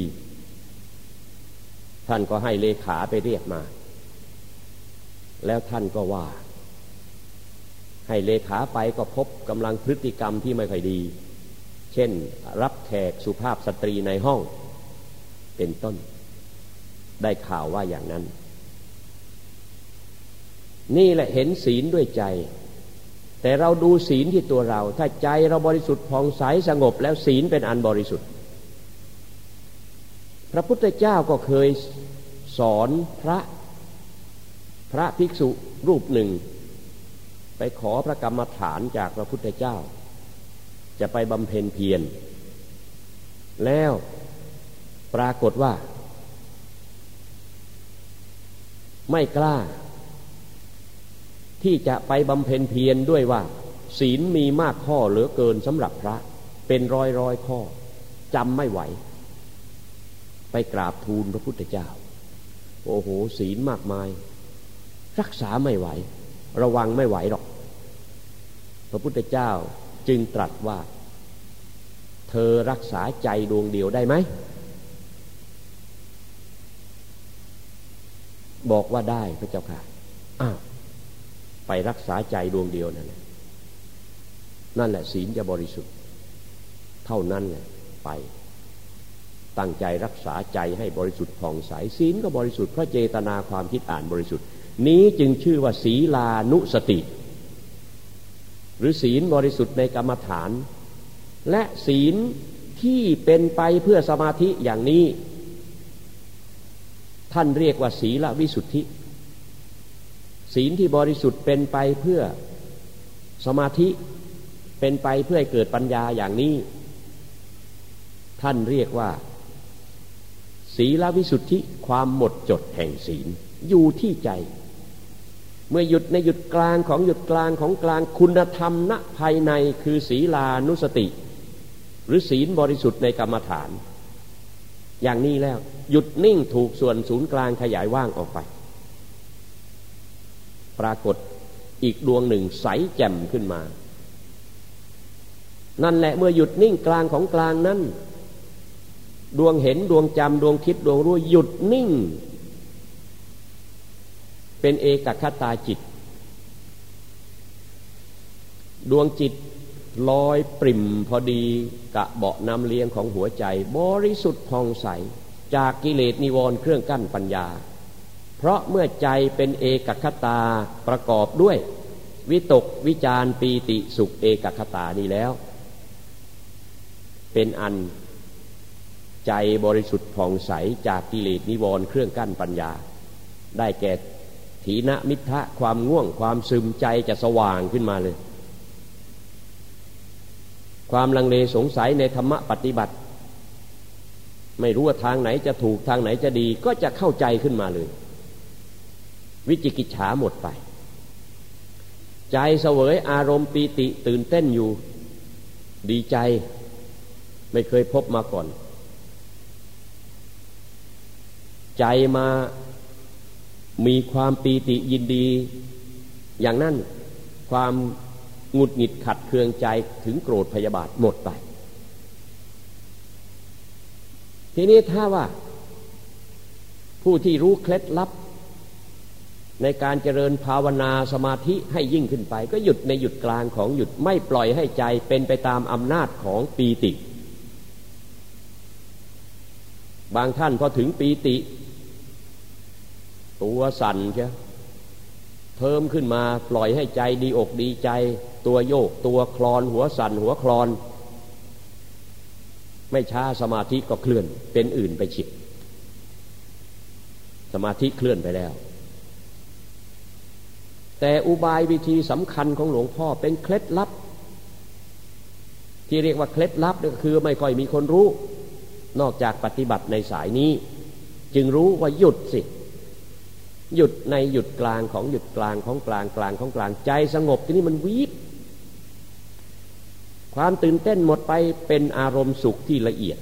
ท่านก็ให้เลขาไปเรียกมาแล้วท่านก็ว่าให้เลขาไปก็พบกำลังพฤติกรรมที่ไม่ค่อยดีเช่นรับแขกสุภาพสตรีในห้องเป็นต้นได้ข่าวว่าอย่างนั้นนี่แหละเห็นศีลด้วยใจแต่เราดูศีลที่ตัวเราถ้าใจเราบริสุทธิ์ผ่องใสสงบแล้วศีลเป็นอันบริสุทธิ์พระพุทธเจ้าก็เคยสอนพระภิกษุรูปหนึ่งไปขอพระกรรมฐานจากพระพุทธเจ้าจะไปบำเพ็ญเพียรแล้วปรากฏว่าไม่กล้าที่จะไปบำเพ็ญเพียรด้วยว่าศีลมีมากข้อเหลือเกินสำหรับพระเป็นร้อยข้อจำไม่ไหวไปกราบทูลพระพุทธเจ้าโอ้โหศีลมากมายรักษาไม่ไหวระวังไม่ไหวหรอกพระพุทธเจ้าจึงตรัสว่าเธอรักษาใจดวงเดียวได้ไหมบอกว่าได้พระเจ้าค่ะอ้าวไปรักษาใจดวงเดียวนั่นแหละศีลจะบริสุทธิ์เท่านั้นแหละไปตั้งใจรักษาใจให้บริสุทธิ์ผ่องใสศีลก็บริสุทธิ์เพราะเจตนาความคิดอ่านบริสุทธิ์นี้จึงชื่อว่าศีลานุสติหรือศีลบริสุทธิ์ในกรรมฐานและศีลที่เป็นไปเพื่อสมาธิอย่างนี้ท่านเรียกว่าศีลวิสุทธิศีลที่บริสุทธิ์เป็นไปเพื่อสมาธิเป็นไปเพื่อให้เกิดปัญญาอย่างนี้ท่านเรียกว่าศีลวิสุทธิความหมดจดแห่งศีลอยู่ที่ใจเมื่อหยุดในหยุดกลางของหยุดกลางของกลางคุณธรรมณภายในคือศีลานุสติหรือศีลบริสุทธิ์ในกรรมฐานอย่างนี้แล้วหยุดนิ่งถูกส่วนศูนย์กลางขยายว่างออกไปปรากฏอีกดวงหนึ่งใสแจ่มขึ้นมานั่นแหละเมื่อหยุดนิ่งกลางของกลางนั้นดวงเห็นดวงจำดวงคิดดวงรู้หยุดนิ่งเป็นเอกคตาจิตดวงจิตลอยปริ่มพอดีกะเบาะน้ำเลี้ยงของหัวใจบริสุทธิ์ผ่องใสจากกิเลสนิวรณ์เครื่องกั้นปัญญาเพราะเมื่อใจเป็นเอกคตาประกอบด้วยวิตกวิจารปีติสุขเอกคตานี้แล้วเป็นอันใจบริสุทธิ์ผ่องใสจากกิเลสนิวรณ์เครื่องกั้นปัญญาได้แก่ถีนมิทธะความง่วงความซึมใจจะสว่างขึ้นมาเลยความลังเลสงสัยในธรรมะปฏิบัติไม่รู้ว่าทางไหนจะถูกทางไหนจะดีก็จะเข้าใจขึ้นมาเลยวิจิกิจฉาหมดไปใจเสวยอารมณ์ปีติตื่นเต้นอยู่ดีใจไม่เคยพบมาก่อนใจมามีความปีติยินดีอย่างนั้นความหงุดหงิดขัดเคืองใจถึงโกรธพยาบาทหมดไปทีนี้ถ้าว่าผู้ที่รู้เคล็ดลับในการเจริญภาวนาสมาธิให้ยิ่งขึ้นไปก็หยุดในหยุดกลางของหยุดไม่ปล่อยให้ใจเป็นไปตามอำนาจของปีติบางท่านพอถึงปีติตัวสั่นใช่เพิ่มขึ้นมาปล่อยให้ใจดีอกดีใจตัวโยกตัวคลอนหัวสั่นหัวคลอนไม่ช้าสมาธิก็เคลื่อนเป็นอื่นไปฉิบสมาธิเคลื่อนไปแล้วแต่อุบายวิธีสำคัญของหลวงพ่อเป็นเคล็ดลับที่เรียกว่าเคล็ดลับก็คือไม่ค่อยมีคนรู้นอกจากปฏิบัติในสายนี้จึงรู้ว่าหยุดสิหยุดในหยุดกลางของหยุดกลางของกลางกลางของกลางใจสงบทีนี้มันวีบความตื่นเต้นหมดไปเป็นอารมณ์สุขที่ละเอียด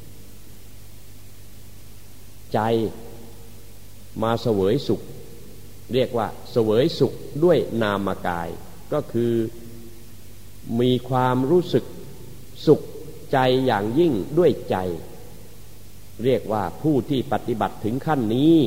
ใจมาเสวยสุขเรียกว่าเสวยสุขด้วยนามกายก็คือมีความรู้สึกสุขใจอย่างยิ่งด้วยใจเรียกว่าผู้ที่ปฏิบัติถึงขั้นนี้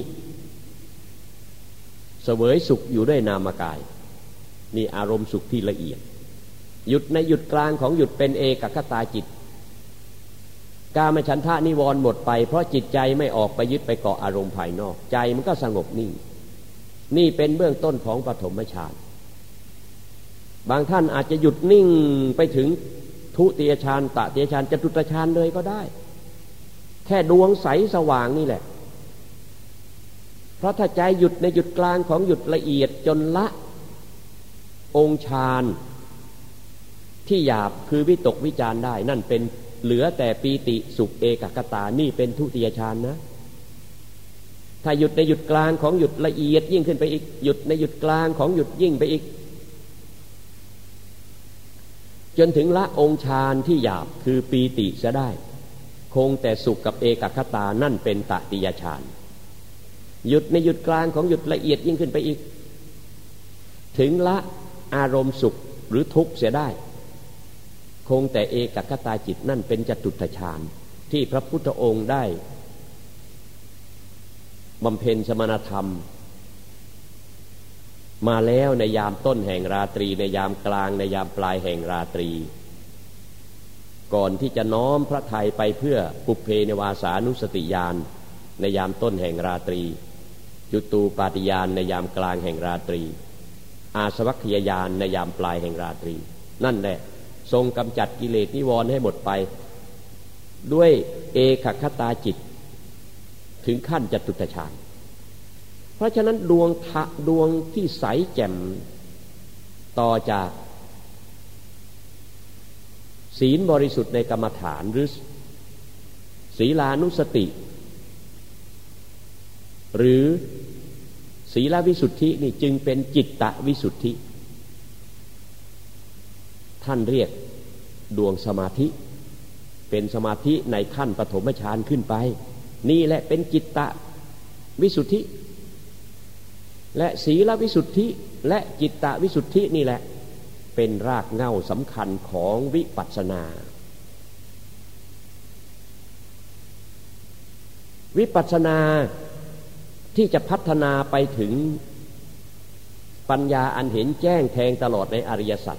เสวยสุขอยู่ด้วยนามกายนี่อารมณ์สุขที่ละเอียดหยุดในหยุดกลางของหยุดเป็นเอกคตาจิตกามฉันทะนิวรณ์หมดไปเพราะจิตใจไม่ออกไปยึดไปเกาะอารมณ์ภายนอกใจมันก็สงบนิ่งนี่เป็นเบื้องต้นของปฐมฌานบางท่านอาจจะหยุดนิ่งไปถึงทุติยฌานตติยฌานจตุตฌานเลยก็ได้แค่ดวงใสสว่างนี่แหละเพราะถ้าใจหยุดในหยุดกลางของหยุดละเอียดจนละองค์ฌานที่หยาบคือวิตกวิจารได้นั่นเป็นเหลือแต่ปีติสุขเอกคตานี่เป็นทุติยฌานนะถ้าหยุดในหยุดกลางของหยุดละเอียดยิ่งขึ้นไปอีกหยุดในหยุดกลางของหยุดยิ่งไปอีกจนถึงละองค์ฌานที่หยาบคือปีติจะได้คงแต่สุขกับเอกคตานั่นเป็นตติยฌานหยุดในหยุดกลางของหยุดละเอียดยิ่งขึ้นไปอีกถึงละอารมณ์สุขหรือทุกข์เสียได้คงแต่เอกคตาจิตนั่นเป็นจตุตฌานที่พระพุทธองค์ได้บำเพ็ญสมณธรรมมาแล้วในยามต้นแห่งราตรีในยามกลางในยามปลายแห่งราตรีก่อนที่จะน้อมพระทัยไปเพื่อปุพเพนิวาสานุสติญาณในยามต้นแห่งราตรีจุตูปาติญาณในยามกลางแห่งราตรีอาสวัคคยญาณในยามปลายแห่งราตรีนั่นแหละทรงกำจัดกิเลสนิวรณ์ให้หมดไปด้วยเอกคตาจิตถึงขั้นจตุตฌานเพราะฉะนั้นดวงที่ใสแจ่มต่อจากศีลบริสุทธิ์ในกรรมฐานหรือศีลานุสติหรือศีลวิสุทธินี่จึงเป็นจิตตวิสุทธิท่านเรียกดวงสมาธิเป็นสมาธิในขั้นปฐมฌานขึ้นไปนี่แหละเป็นจิตตวิสุทธิและศีลวิสุทธิและจิตตวิสุทธินี่แหละเป็นรากเหง้าสำคัญของวิปัสสนาวิปัสสนาที่จะพัฒนาไปถึงปัญญาอันเห็นแจ้งแทงตลอดในอริยสัจ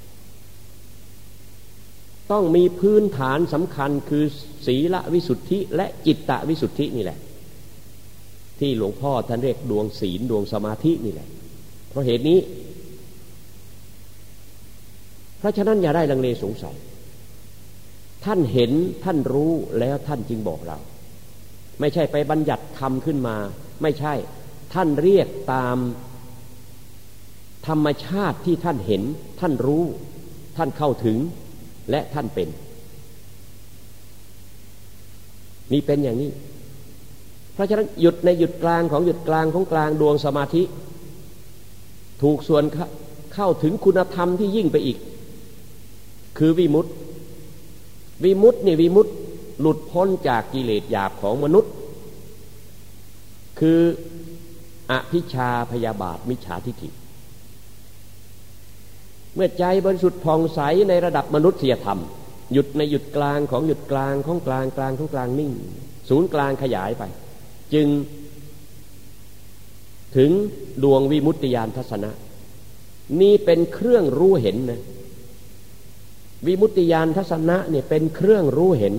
ต้องมีพื้นฐานสำคัญคือศีลวิสุทธิและจิตตวิสุทธินี่แหละที่หลวงพ่อท่านเรียกดวงศีลดวงสมาธินี่แหละเพราะเหตุนี้เพราะฉะนั้นอย่าได้ลังเลสงสัยท่านเห็นท่านรู้แล้วท่านจึงบอกเราไม่ใช่ไปบัญญัติคำขึ้นมาไม่ใช่ท่านเรียกตามธรรมชาติที่ท่านเห็นท่านรู้ท่านเข้าถึงและท่านเป็นนี่เป็นอย่างนี้เพราะฉะนั้นหยุดในหยุดกลางของหยุดกลางของกลางดวงสมาธิถูกส่วนเข้าถึงคุณธรรมที่ยิ่งไปอีกคือวิมุตติวิมุตตินี่วิมุตติหลุดพ้นจากกิเลสหยาบของมนุษย์คืออภิชฌาพยาบาทมิจฉาทิฏฐิเมื่อใจบริสุทธิ์ผ่องใสในระดับมนุษยธรรมหยุดในหยุดกลางของหยุดกลางของกลางกลางของกลางนิ่งศูนย์กลางขยายไปจึงถึงดวงวิมุตติญาณทัศนะนี่เป็นเครื่องรู้เห็นนะวิมุตติญาณทัศนะเนี่ยเป็นเครื่องรู้เห็น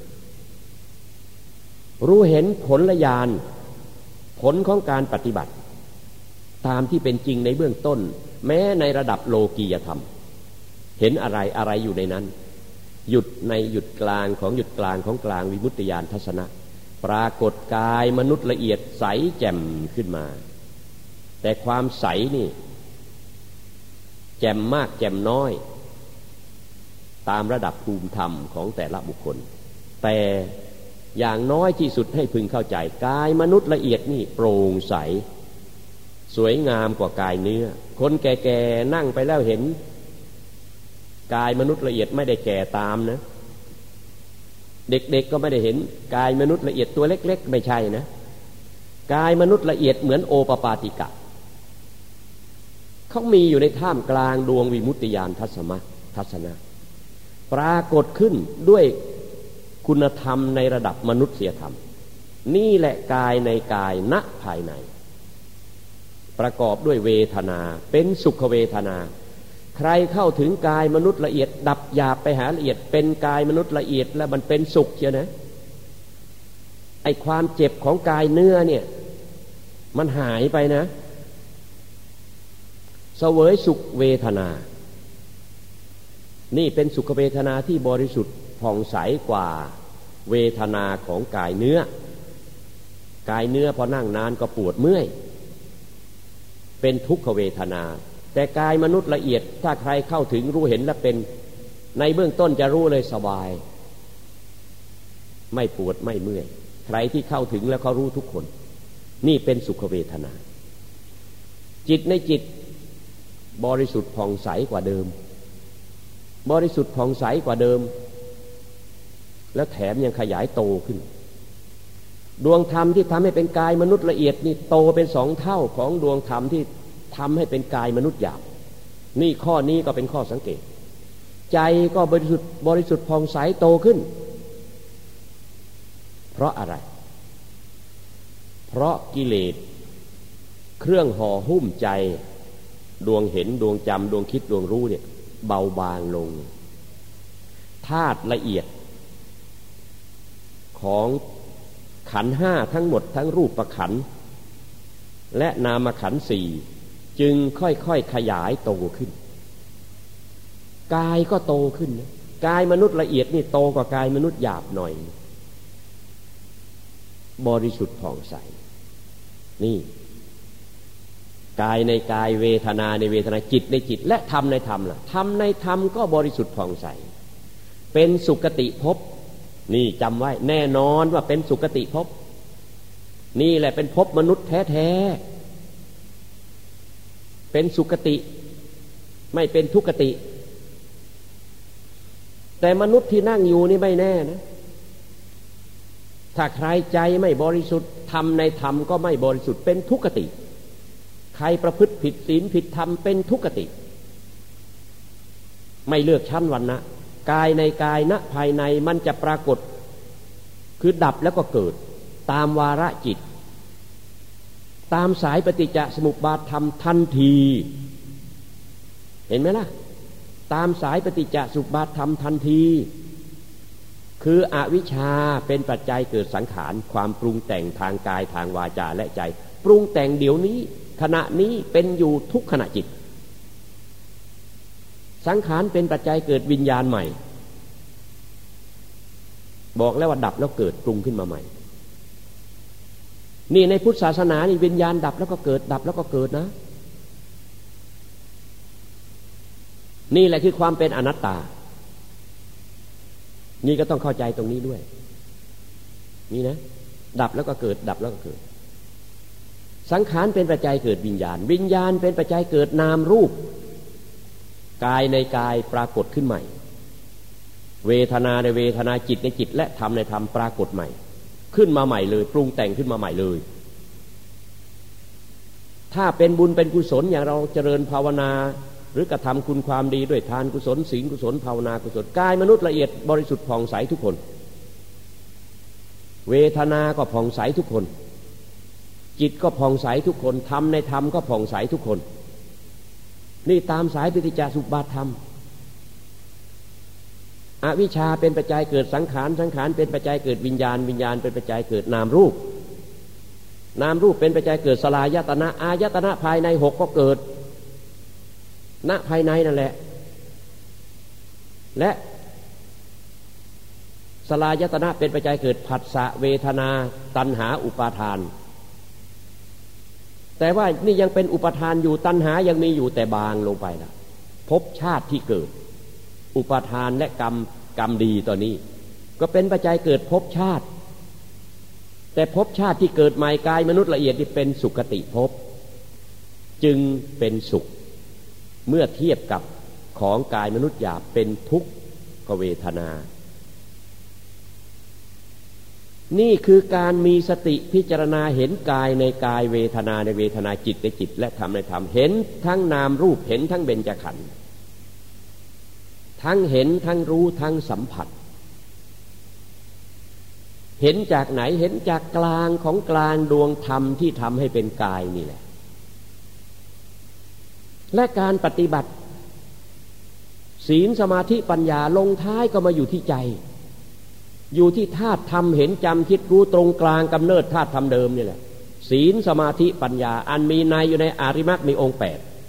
ผลญาณผลของการปฏิบัติตามที่เป็นจริงในเบื้องต้นแม้ในระดับโลกียธรรมเห็นอะไรอยู่ในนั้นหยุดกลางของกลางวิมุตติญาณทัศนะปรากฏกายมนุษย์ละเอียดใสแจ่มขึ้นมาแต่ความใสนี่แจ่มมากแจ่มน้อยตามระดับภูมิธรรมของแต่ละบุคคลแต่อย่างน้อยที่สุดให้พึงเข้าใจกายมนุษย์ละเอียดนี่โปร่งใสสวยงามกว่ากายเนื้อคนแก่ๆนั่งไปแล้วเห็นกายมนุษย์ละเอียดไม่ได้แก่ตามนะเด็กๆก็ไม่ได้เห็นกายมนุษย์ละเอียดตัวเล็กๆไม่ใช่นะกายมนุษย์ละเอียดเหมือนโอปปาติกะเขามีอยู่ในท่ามกลางดวงวิมุตติญาณทัศนะปรากฏขึ้นด้วยคุณธรรมในระดับมนุษยธรรมนี่แหละกายในกายณภายในประกอบด้วยเวทนาเป็นสุขเวทนาใครเข้าถึงกายมนุษย์ละเอียดดับหยาบไปหาละเอียดเป็นกายมนุษย์ละเอียดแล้วมันเป็นสุขเชียวนะไอ้ความเจ็บของกายเนื้อเนี่ยมันหายไปนะเสวยสุขเวทนานี่เป็นสุขเวทนาที่บริสุทธิ์ผ่องใสกว่าเวทนาของกายเนื้อพอนั่งนานก็ปวดเมื่อยเป็นทุกขเวทนาแต่กายมนุษย์ละเอียดถ้าใครเข้าถึงรู้เห็นและเป็นในเบื้องต้นจะรู้เลยสบายไม่ปวดไม่เมื่อยใครที่เข้าถึงแล้วเขารู้ทุกคนนี่เป็นสุขเวทนาจิตในจิตบริสุทธิ์ผ่องใสกว่าเดิมบริสุทธิ์ผ่องใสกว่าเดิมแล้วแถมยังขยายโตขึ้นดวงธรรมที่ทำให้เป็นกายมนุษย์ละเอียดนี่โตเป็น2 เท่าของดวงธรรมที่ทำให้เป็นกายมนุษย์หยาบนี่ข้อนี้ก็เป็นข้อสังเกตใจก็บริสุทธิ์ผ่องใสโตขึ้นเพราะอะไรเพราะกิเลสเครื่องห่อหุ้มใจดวงเห็นดวงจำดวงคิดดวงรู้เนี่ยเบาบางลงธาตุละเอียดของขันธ์5ทั้งหมดทั้งรูปขันธ์และนามขันธ์4จึงค่อยๆขยายโตขึ้นกายก็โตขึ้นนะกายมนุษย์ละเอียดนี่โตกว่ากายมนุษย์หยาบหน่อยบริสุทธิ์ผ่องใสนี่กายในกายเวทนาในเวทนาจิตในจิตและธรรมในธรรมล่ะธรรมในธรรมก็บริสุทธิ์ผ่องใสเป็นสุคติภพนี่จำไว้แน่นอนว่าเป็นสุคติภพนี่แหละเป็นภพมนุษย์แท้ๆเป็นสุคติไม่เป็นทุกขติแต่มนุษย์ที่นั่งอยู่นี่ไม่แน่นะถ้าใครใจไม่บริสุทธิ์ธรรมในธรรมก็ไม่บริสุทธิ์เป็นทุกขติใครประพฤติผิดศีลผิดธรรมเป็นทุกขติไม่เลือกชั้นวรรณะกายในกายณภายในมันจะปรากฏคือดับแล้วก็เกิดตามวาระจิตตามสายปฏิจจสมุปบาทธรรมทันทีเห็นไหมล่ะตามสายปฏิจจสมุปบาทธรรมทันทีคืออวิชชาเป็นปัจจัยเกิดสังขารความปรุงแต่งทางกายทางวาจาและใจปรุงแต่งเดี๋ยวนี้ขณะนี้เป็นอยู่ทุกขณะจิตสังขารเป็นปัจจัยเกิดวิญญาณใหม่บอกแล้วว่าดับแล้วเกิดปรุงขึ้นมาใหม่นี่ในพุทธศาสนานี่วิญญาณดับแล้วก็เกิดดับแล้วก็เกิดนะนี่แหละคือความเป็นอนัตตานี่ก็ต้องเข้าใจตรงนี้ด้วยนี่นะดับแล้วก็เกิดดับแล้วก็เกิดสังขารเป็นปัจจัยเกิดวิญญาณวิญญาณเป็นปัจจัยเกิดนามรูปกายในกายปรากฏขึ้นใหม่เวทนาในเวทนาจิตในจิตและธรรมในธรรมปรากฏใหม่ขึ้นมาใหม่เลยปรุงแต่งขึ้นมาใหม่เลยถ้าเป็นบุญเป็นกุศลอย่างเราเจริญภาวนาหรือกระทำคุณความดีด้วยทานกุศลศีลกุศลภาวนากุศลกายมนุษย์ละเอียดบริสุทธิ์ผ่องใสทุกคนเวทนาก็ผ่องใสทุกคนจิตก็ผ่องใสทุกคนธรรมในธรรมก็ผ่องใสทุกคนนี่ตามสายปฏิจจสมุปบาทธรรมอวิชชาเป็นปัจจัยเกิดสังขารสังขารเป็นปัจจัยเกิดวิญญาณวิญญาณเป็นปัจจัยเกิดนามรูปนามรูปเป็นปัจจัยเกิดสลายตนะอายตนะภายใน6ก็เกิดณภายในนั่นแหละและสลายตนะเป็นปัจจัยเกิดผัสสะเวทนาตัณหาอุปาทานแต่ว่านี่ยังเป็นอุปทานอยู่ตัณหายังมีอยู่แต่บางลงไปนะภพชาติที่เกิดอุปทานและกรรมดีตอนนี้ก็เป็นปัจจัยเกิดภพชาติแต่ภพชาติที่เกิดใหม่กายมนุษย์ละเอียดที่เป็นสุคติภพจึงเป็นสุขเมื่อเทียบกับของกายมนุษย์หยาบเป็นทุกขเวทนานี่คือการมีสติพิจารณาเห็นกายในกายเวทนาในเวทนาจิตในจิตและธรรมในธรรมเห็นทั้งนามรูปเห็นทั้งเบญจขันธ์ทั้งเห็นทั้งรู้ทั้งสัมผัสเห็นจากไหนเห็นจากกลางของกลางดวงธรรมที่ทำให้เป็นกายนี่แหละและการปฏิบัติศีลสมาธิปัญญาลงท้ายก็มาอยู่ที่ใจอยู่ที่ธาตุธรรมเห็นจำคิดรู้ตรงกลางกำเนิดธาตุธรรมเดิมนี่แหละศีลสมาธิปัญญาอันมีในอยู่ในอริยมรรคมีองค์8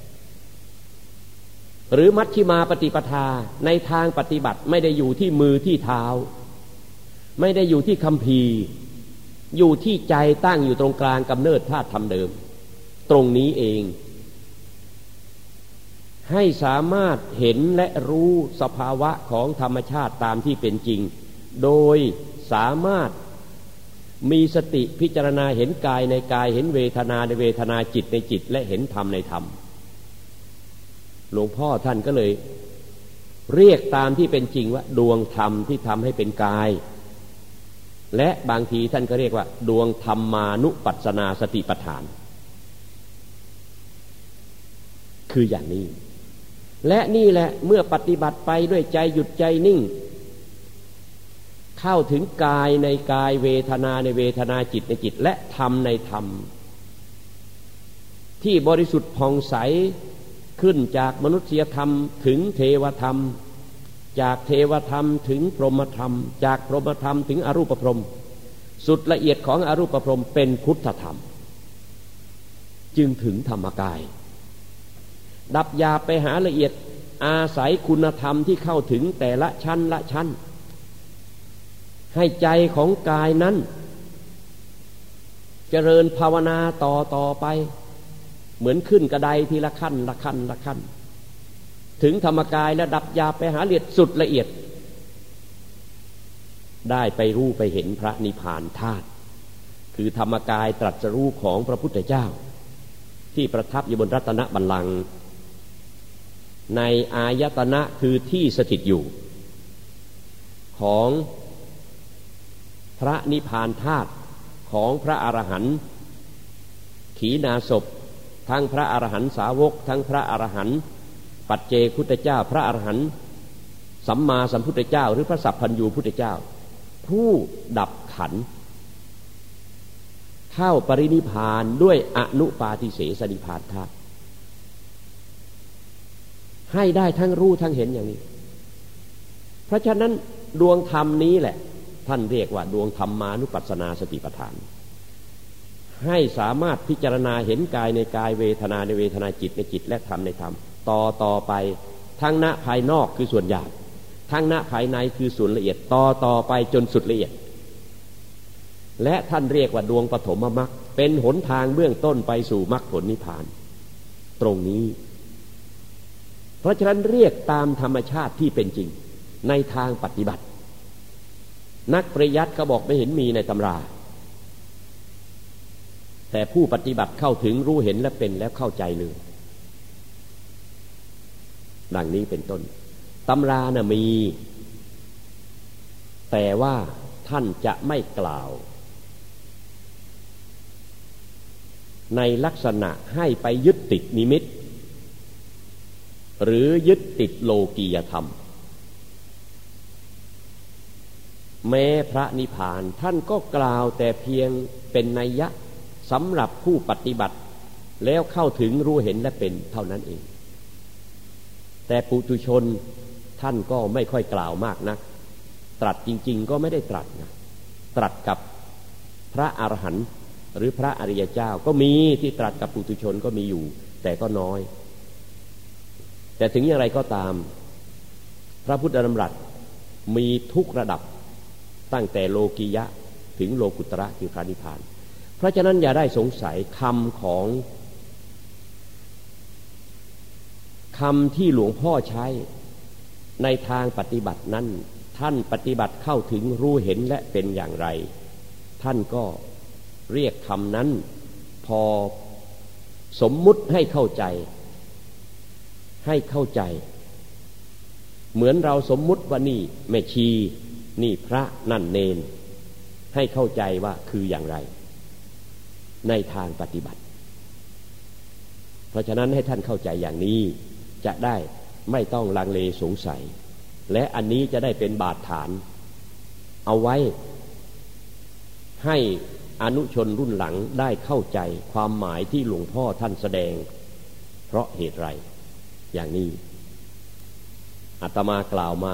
หรือมัชฌิมาปฏิปทาในทางปฏิบัติไม่ได้อยู่ที่มือที่เท้าไม่ได้อยู่ที่คัมภีร์อยู่ที่ใจตั้งอยู่ตรงกลางกำเนิดธาตุธรรมเดิมตรงนี้เองให้สามารถเห็นและรู้สภาวะของธรรมชาติตามที่เป็นจริงโดยสามารถมีสติพิจารณาเห็นกายในกายเห็นเวทนาในเวทนาจิตในจิตและเห็นธรรมในธรรมหลวงพ่อท่านก็เลยเรียกตามที่เป็นจริงว่าดวงธรรมที่ทำให้เป็นกายและบางทีท่านก็เรียกว่าดวงธรรมานุปัสสนาสติปัฏฐานคืออย่างนี้และนี่แหละเมื่อปฏิบัติไปด้วยใจหยุดใจนิ่งเข้าถึงกายในกายเวทนาในเวทนาจิตในจิตและธรรมในธรรมที่บริสุทธิ์ผ่องใสขึ้นจากมนุษยธรรมถึงเทวธรรมจากเทวธรรมถึงพรหมธรรมจากพรหมธรรมถึงอรูปพรหมสุดละเอียดของอรูปพรหมเป็นพุทธธรรมจึงถึงธรรมกายดับหยาบไปหาละเอียดอาศัยคุณธรรมที่เข้าถึงแต่ละชั้นละชั้นให้ใจของกายนั้นเจริญภาวนาต่อไปเหมือนขึ้นกระไดทีละขั้นละขั้นละขั้นถึงธรรมกายและดับหยาบไปหาละเอียดสุดละเอียดได้ไปรู้ไปเห็นพระนิพพานธาตุคือธรรมกายตรัสรู้ของพระพุทธเจ้าที่ประทับอยู่บนรัตนบัลลังก์ในอายตนะคือที่สถิตอยู่ของพระนิพพานธาตุของพระอรหันต์ขีณาสพทั้งพระอรหันต์สาวกทั้งพระอรหันต์ปัจเจกพุทธเจ้าพระอรหันต์สัมมาสัมพุทธเจ้าหรือพระสัพพัญญูพุทธเจ้าผู้ดับขันธ์เข้าปรินิพพานด้วยอนุปาทิเสสนิพพานธาตุให้ได้ทั้งรู้ทั้งเห็นอย่างนี้เพราะฉะนั้นดวงธรรมนี้แหละท่านเรียกว่าดวงธรรมานุปัสสนาสติปัฏฐานให้สามารถพิจารณาเห็นกายในกายเวทนาในเวทนาจิตในจิตและธรรมในธรรมต่อไปทั้งณภายนอกคือส่วนหยาบทั้งณภายในคือส่วนละเอียดต่อไปจนสุดละเอียดและท่านเรียกว่าดวงปฐมมรรคเป็นหนทางเบื้องต้นไปสู่มรรคผลนิพพานตรงนี้เพราะฉะนั้นเรียกตามธรรมชาติที่เป็นจริงในทางปฏิบัตินักปริยัติเขาบอกไม่เห็นมีในตำราแต่ผู้ปฏิบัติเข้าถึงรู้เห็นและเป็นแล้วเข้าใจเลยดังนี้เป็นต้นตำราน่ะมีแต่ว่าท่านจะไม่กล่าวในลักษณะให้ไปยึดติดนิมิตหรือยึดติดโลกียธรรมแม้พระนิพพานท่านก็กล่าวแต่เพียงเป็นนัยยะสำหรับผู้ปฏิบัติแล้วเข้าถึงรู้เห็นและเป็นเท่านั้นเองแต่ปุถุชนท่านก็ไม่ค่อยกล่าวมากนักตรัสจริงๆก็ไม่ได้ตรัสนะตรัสกับพระอรหันต์หรือพระอริยเจ้าก็มีที่ตรัสกับปุถุชนก็มีอยู่แต่ก็น้อยแต่ถึงอย่างไรก็ตามพระพุทธดำรัสมีทุกระดับตั้งแต่โลกียะถึงโลกุตระคือพระนิพพานเพราะฉะนั้นอย่าได้สงสัยคำที่หลวงพ่อใช้ในทางปฏิบัตินั้นท่านปฏิบัติเข้าถึงรู้เห็นและเป็นอย่างไรท่านก็เรียกคำนั้นพอสมมุติให้เข้าใจเหมือนเราสมมุติว่านี่แม่ชีนี่พระนั่นเณรให้เข้าใจว่าคืออย่างไรในทางปฏิบัติเพราะฉะนั้นให้ท่านเข้าใจอย่างนี้จะได้ไม่ต้องลังเลสงสัยและอันนี้จะได้เป็นบาดฐานเอาไว้ให้อนุชนรุ่นหลังได้เข้าใจความหมายที่หลวงพ่อท่านแสดงเพราะเหตุไรอย่างนี้อาตมากล่าวมา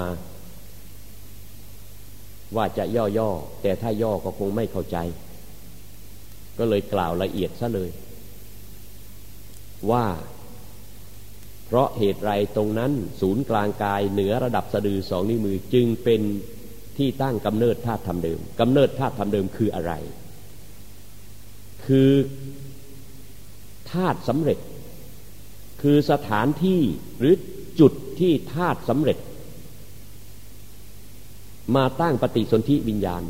ว่าจะย่อๆแต่ถ้าย่อก็คงไม่เข้าใจก็เลยกล่าวละเอียดซะเลยว่าเพราะเหตุไรตรงนั้นศูนย์กลางกายเหนือระดับสะดือ2 นิ้วมือจึงเป็นที่ตั้งกำเนิดธาตุธรรมเดิมกำเนิดธาตุธรรมเดิมคืออะไรคือธาตุสำเร็จคือสถานที่หรือจุดที่ธาตุสำเร็จมาตั้งปฏิสนธิวิญญาณ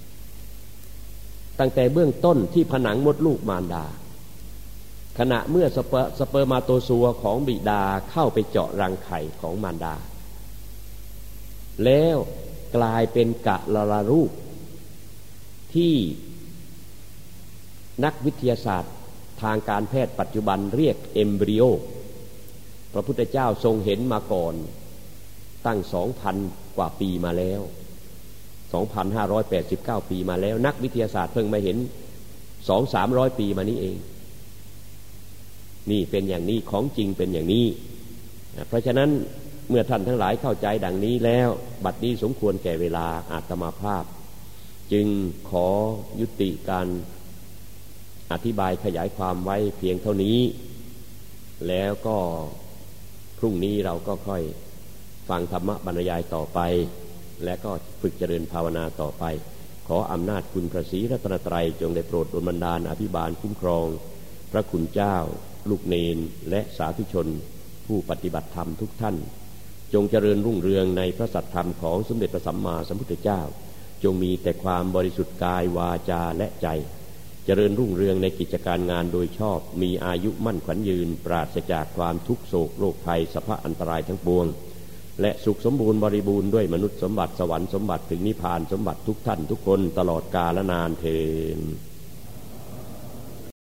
ตั้งแต่เบื้องต้นที่ผนังมดลูกมารดาขณะเมื่อสเปิร์มาโตซัวของบิดาเข้าไปเจาะรังไข่ของมารดาแล้วกลายเป็นกะละรูปที่นักวิทยาศาสตร์ทางการแพทย์ปัจจุบันเรียกเอมบริโอพระพุทธเจ้าทรงเห็นมาก่อนตั้ง 2,000 กว่าปีมาแล้ว 2,589 ปีมาแล้วนักวิทยาศาสตร์เพิ่งมาเห็น 200-300 ปีมานี้เองนี่เป็นอย่างนี้ของจริงเป็นอย่างนี้เพราะฉะนั้นเมื่อท่านทั้งหลายเข้าใจดังนี้แล้วบัดนี้สมควรแก่เวลาอาตมาภาพจึงขอยุติการอธิบายขยายความไว้เพียงเท่านี้แล้วก็พรุ่งนี้เราก็ค่อยฟังธรรมบรรยายต่อไปและก็ฝึกเจริญภาวนาต่อไปขออำนาจคุณพระศรีรัตนตรัยจงได้โปรดดลบันดาลอภิบาลคุ้มครองพระคุณเจ้าลูกเนรและสาธุชนผู้ปฏิบัติธรรมทุกท่านจงเจริญรุ่งเรืองในพระสัทธรรมของสมเด็จพระสัมมาสัมพุทธเจ้าจงมีแต่ความบริสุทธิ์กายวาจาและใจเจริญรุ่งเรืองในกิจการงานโดยชอบมีอายุมั่นขวัญยืนปราศจากความทุกโศกโรคภัยสภาพอันตรายทั้งปวงและสุขสมบูรณ์บริบูรณ์ด้วยมนุษย์สมบัติสวรรค์สมบัติถึงนิพพานสมบัติทุกท่านทุกคนตลอดกาลนานเทอญ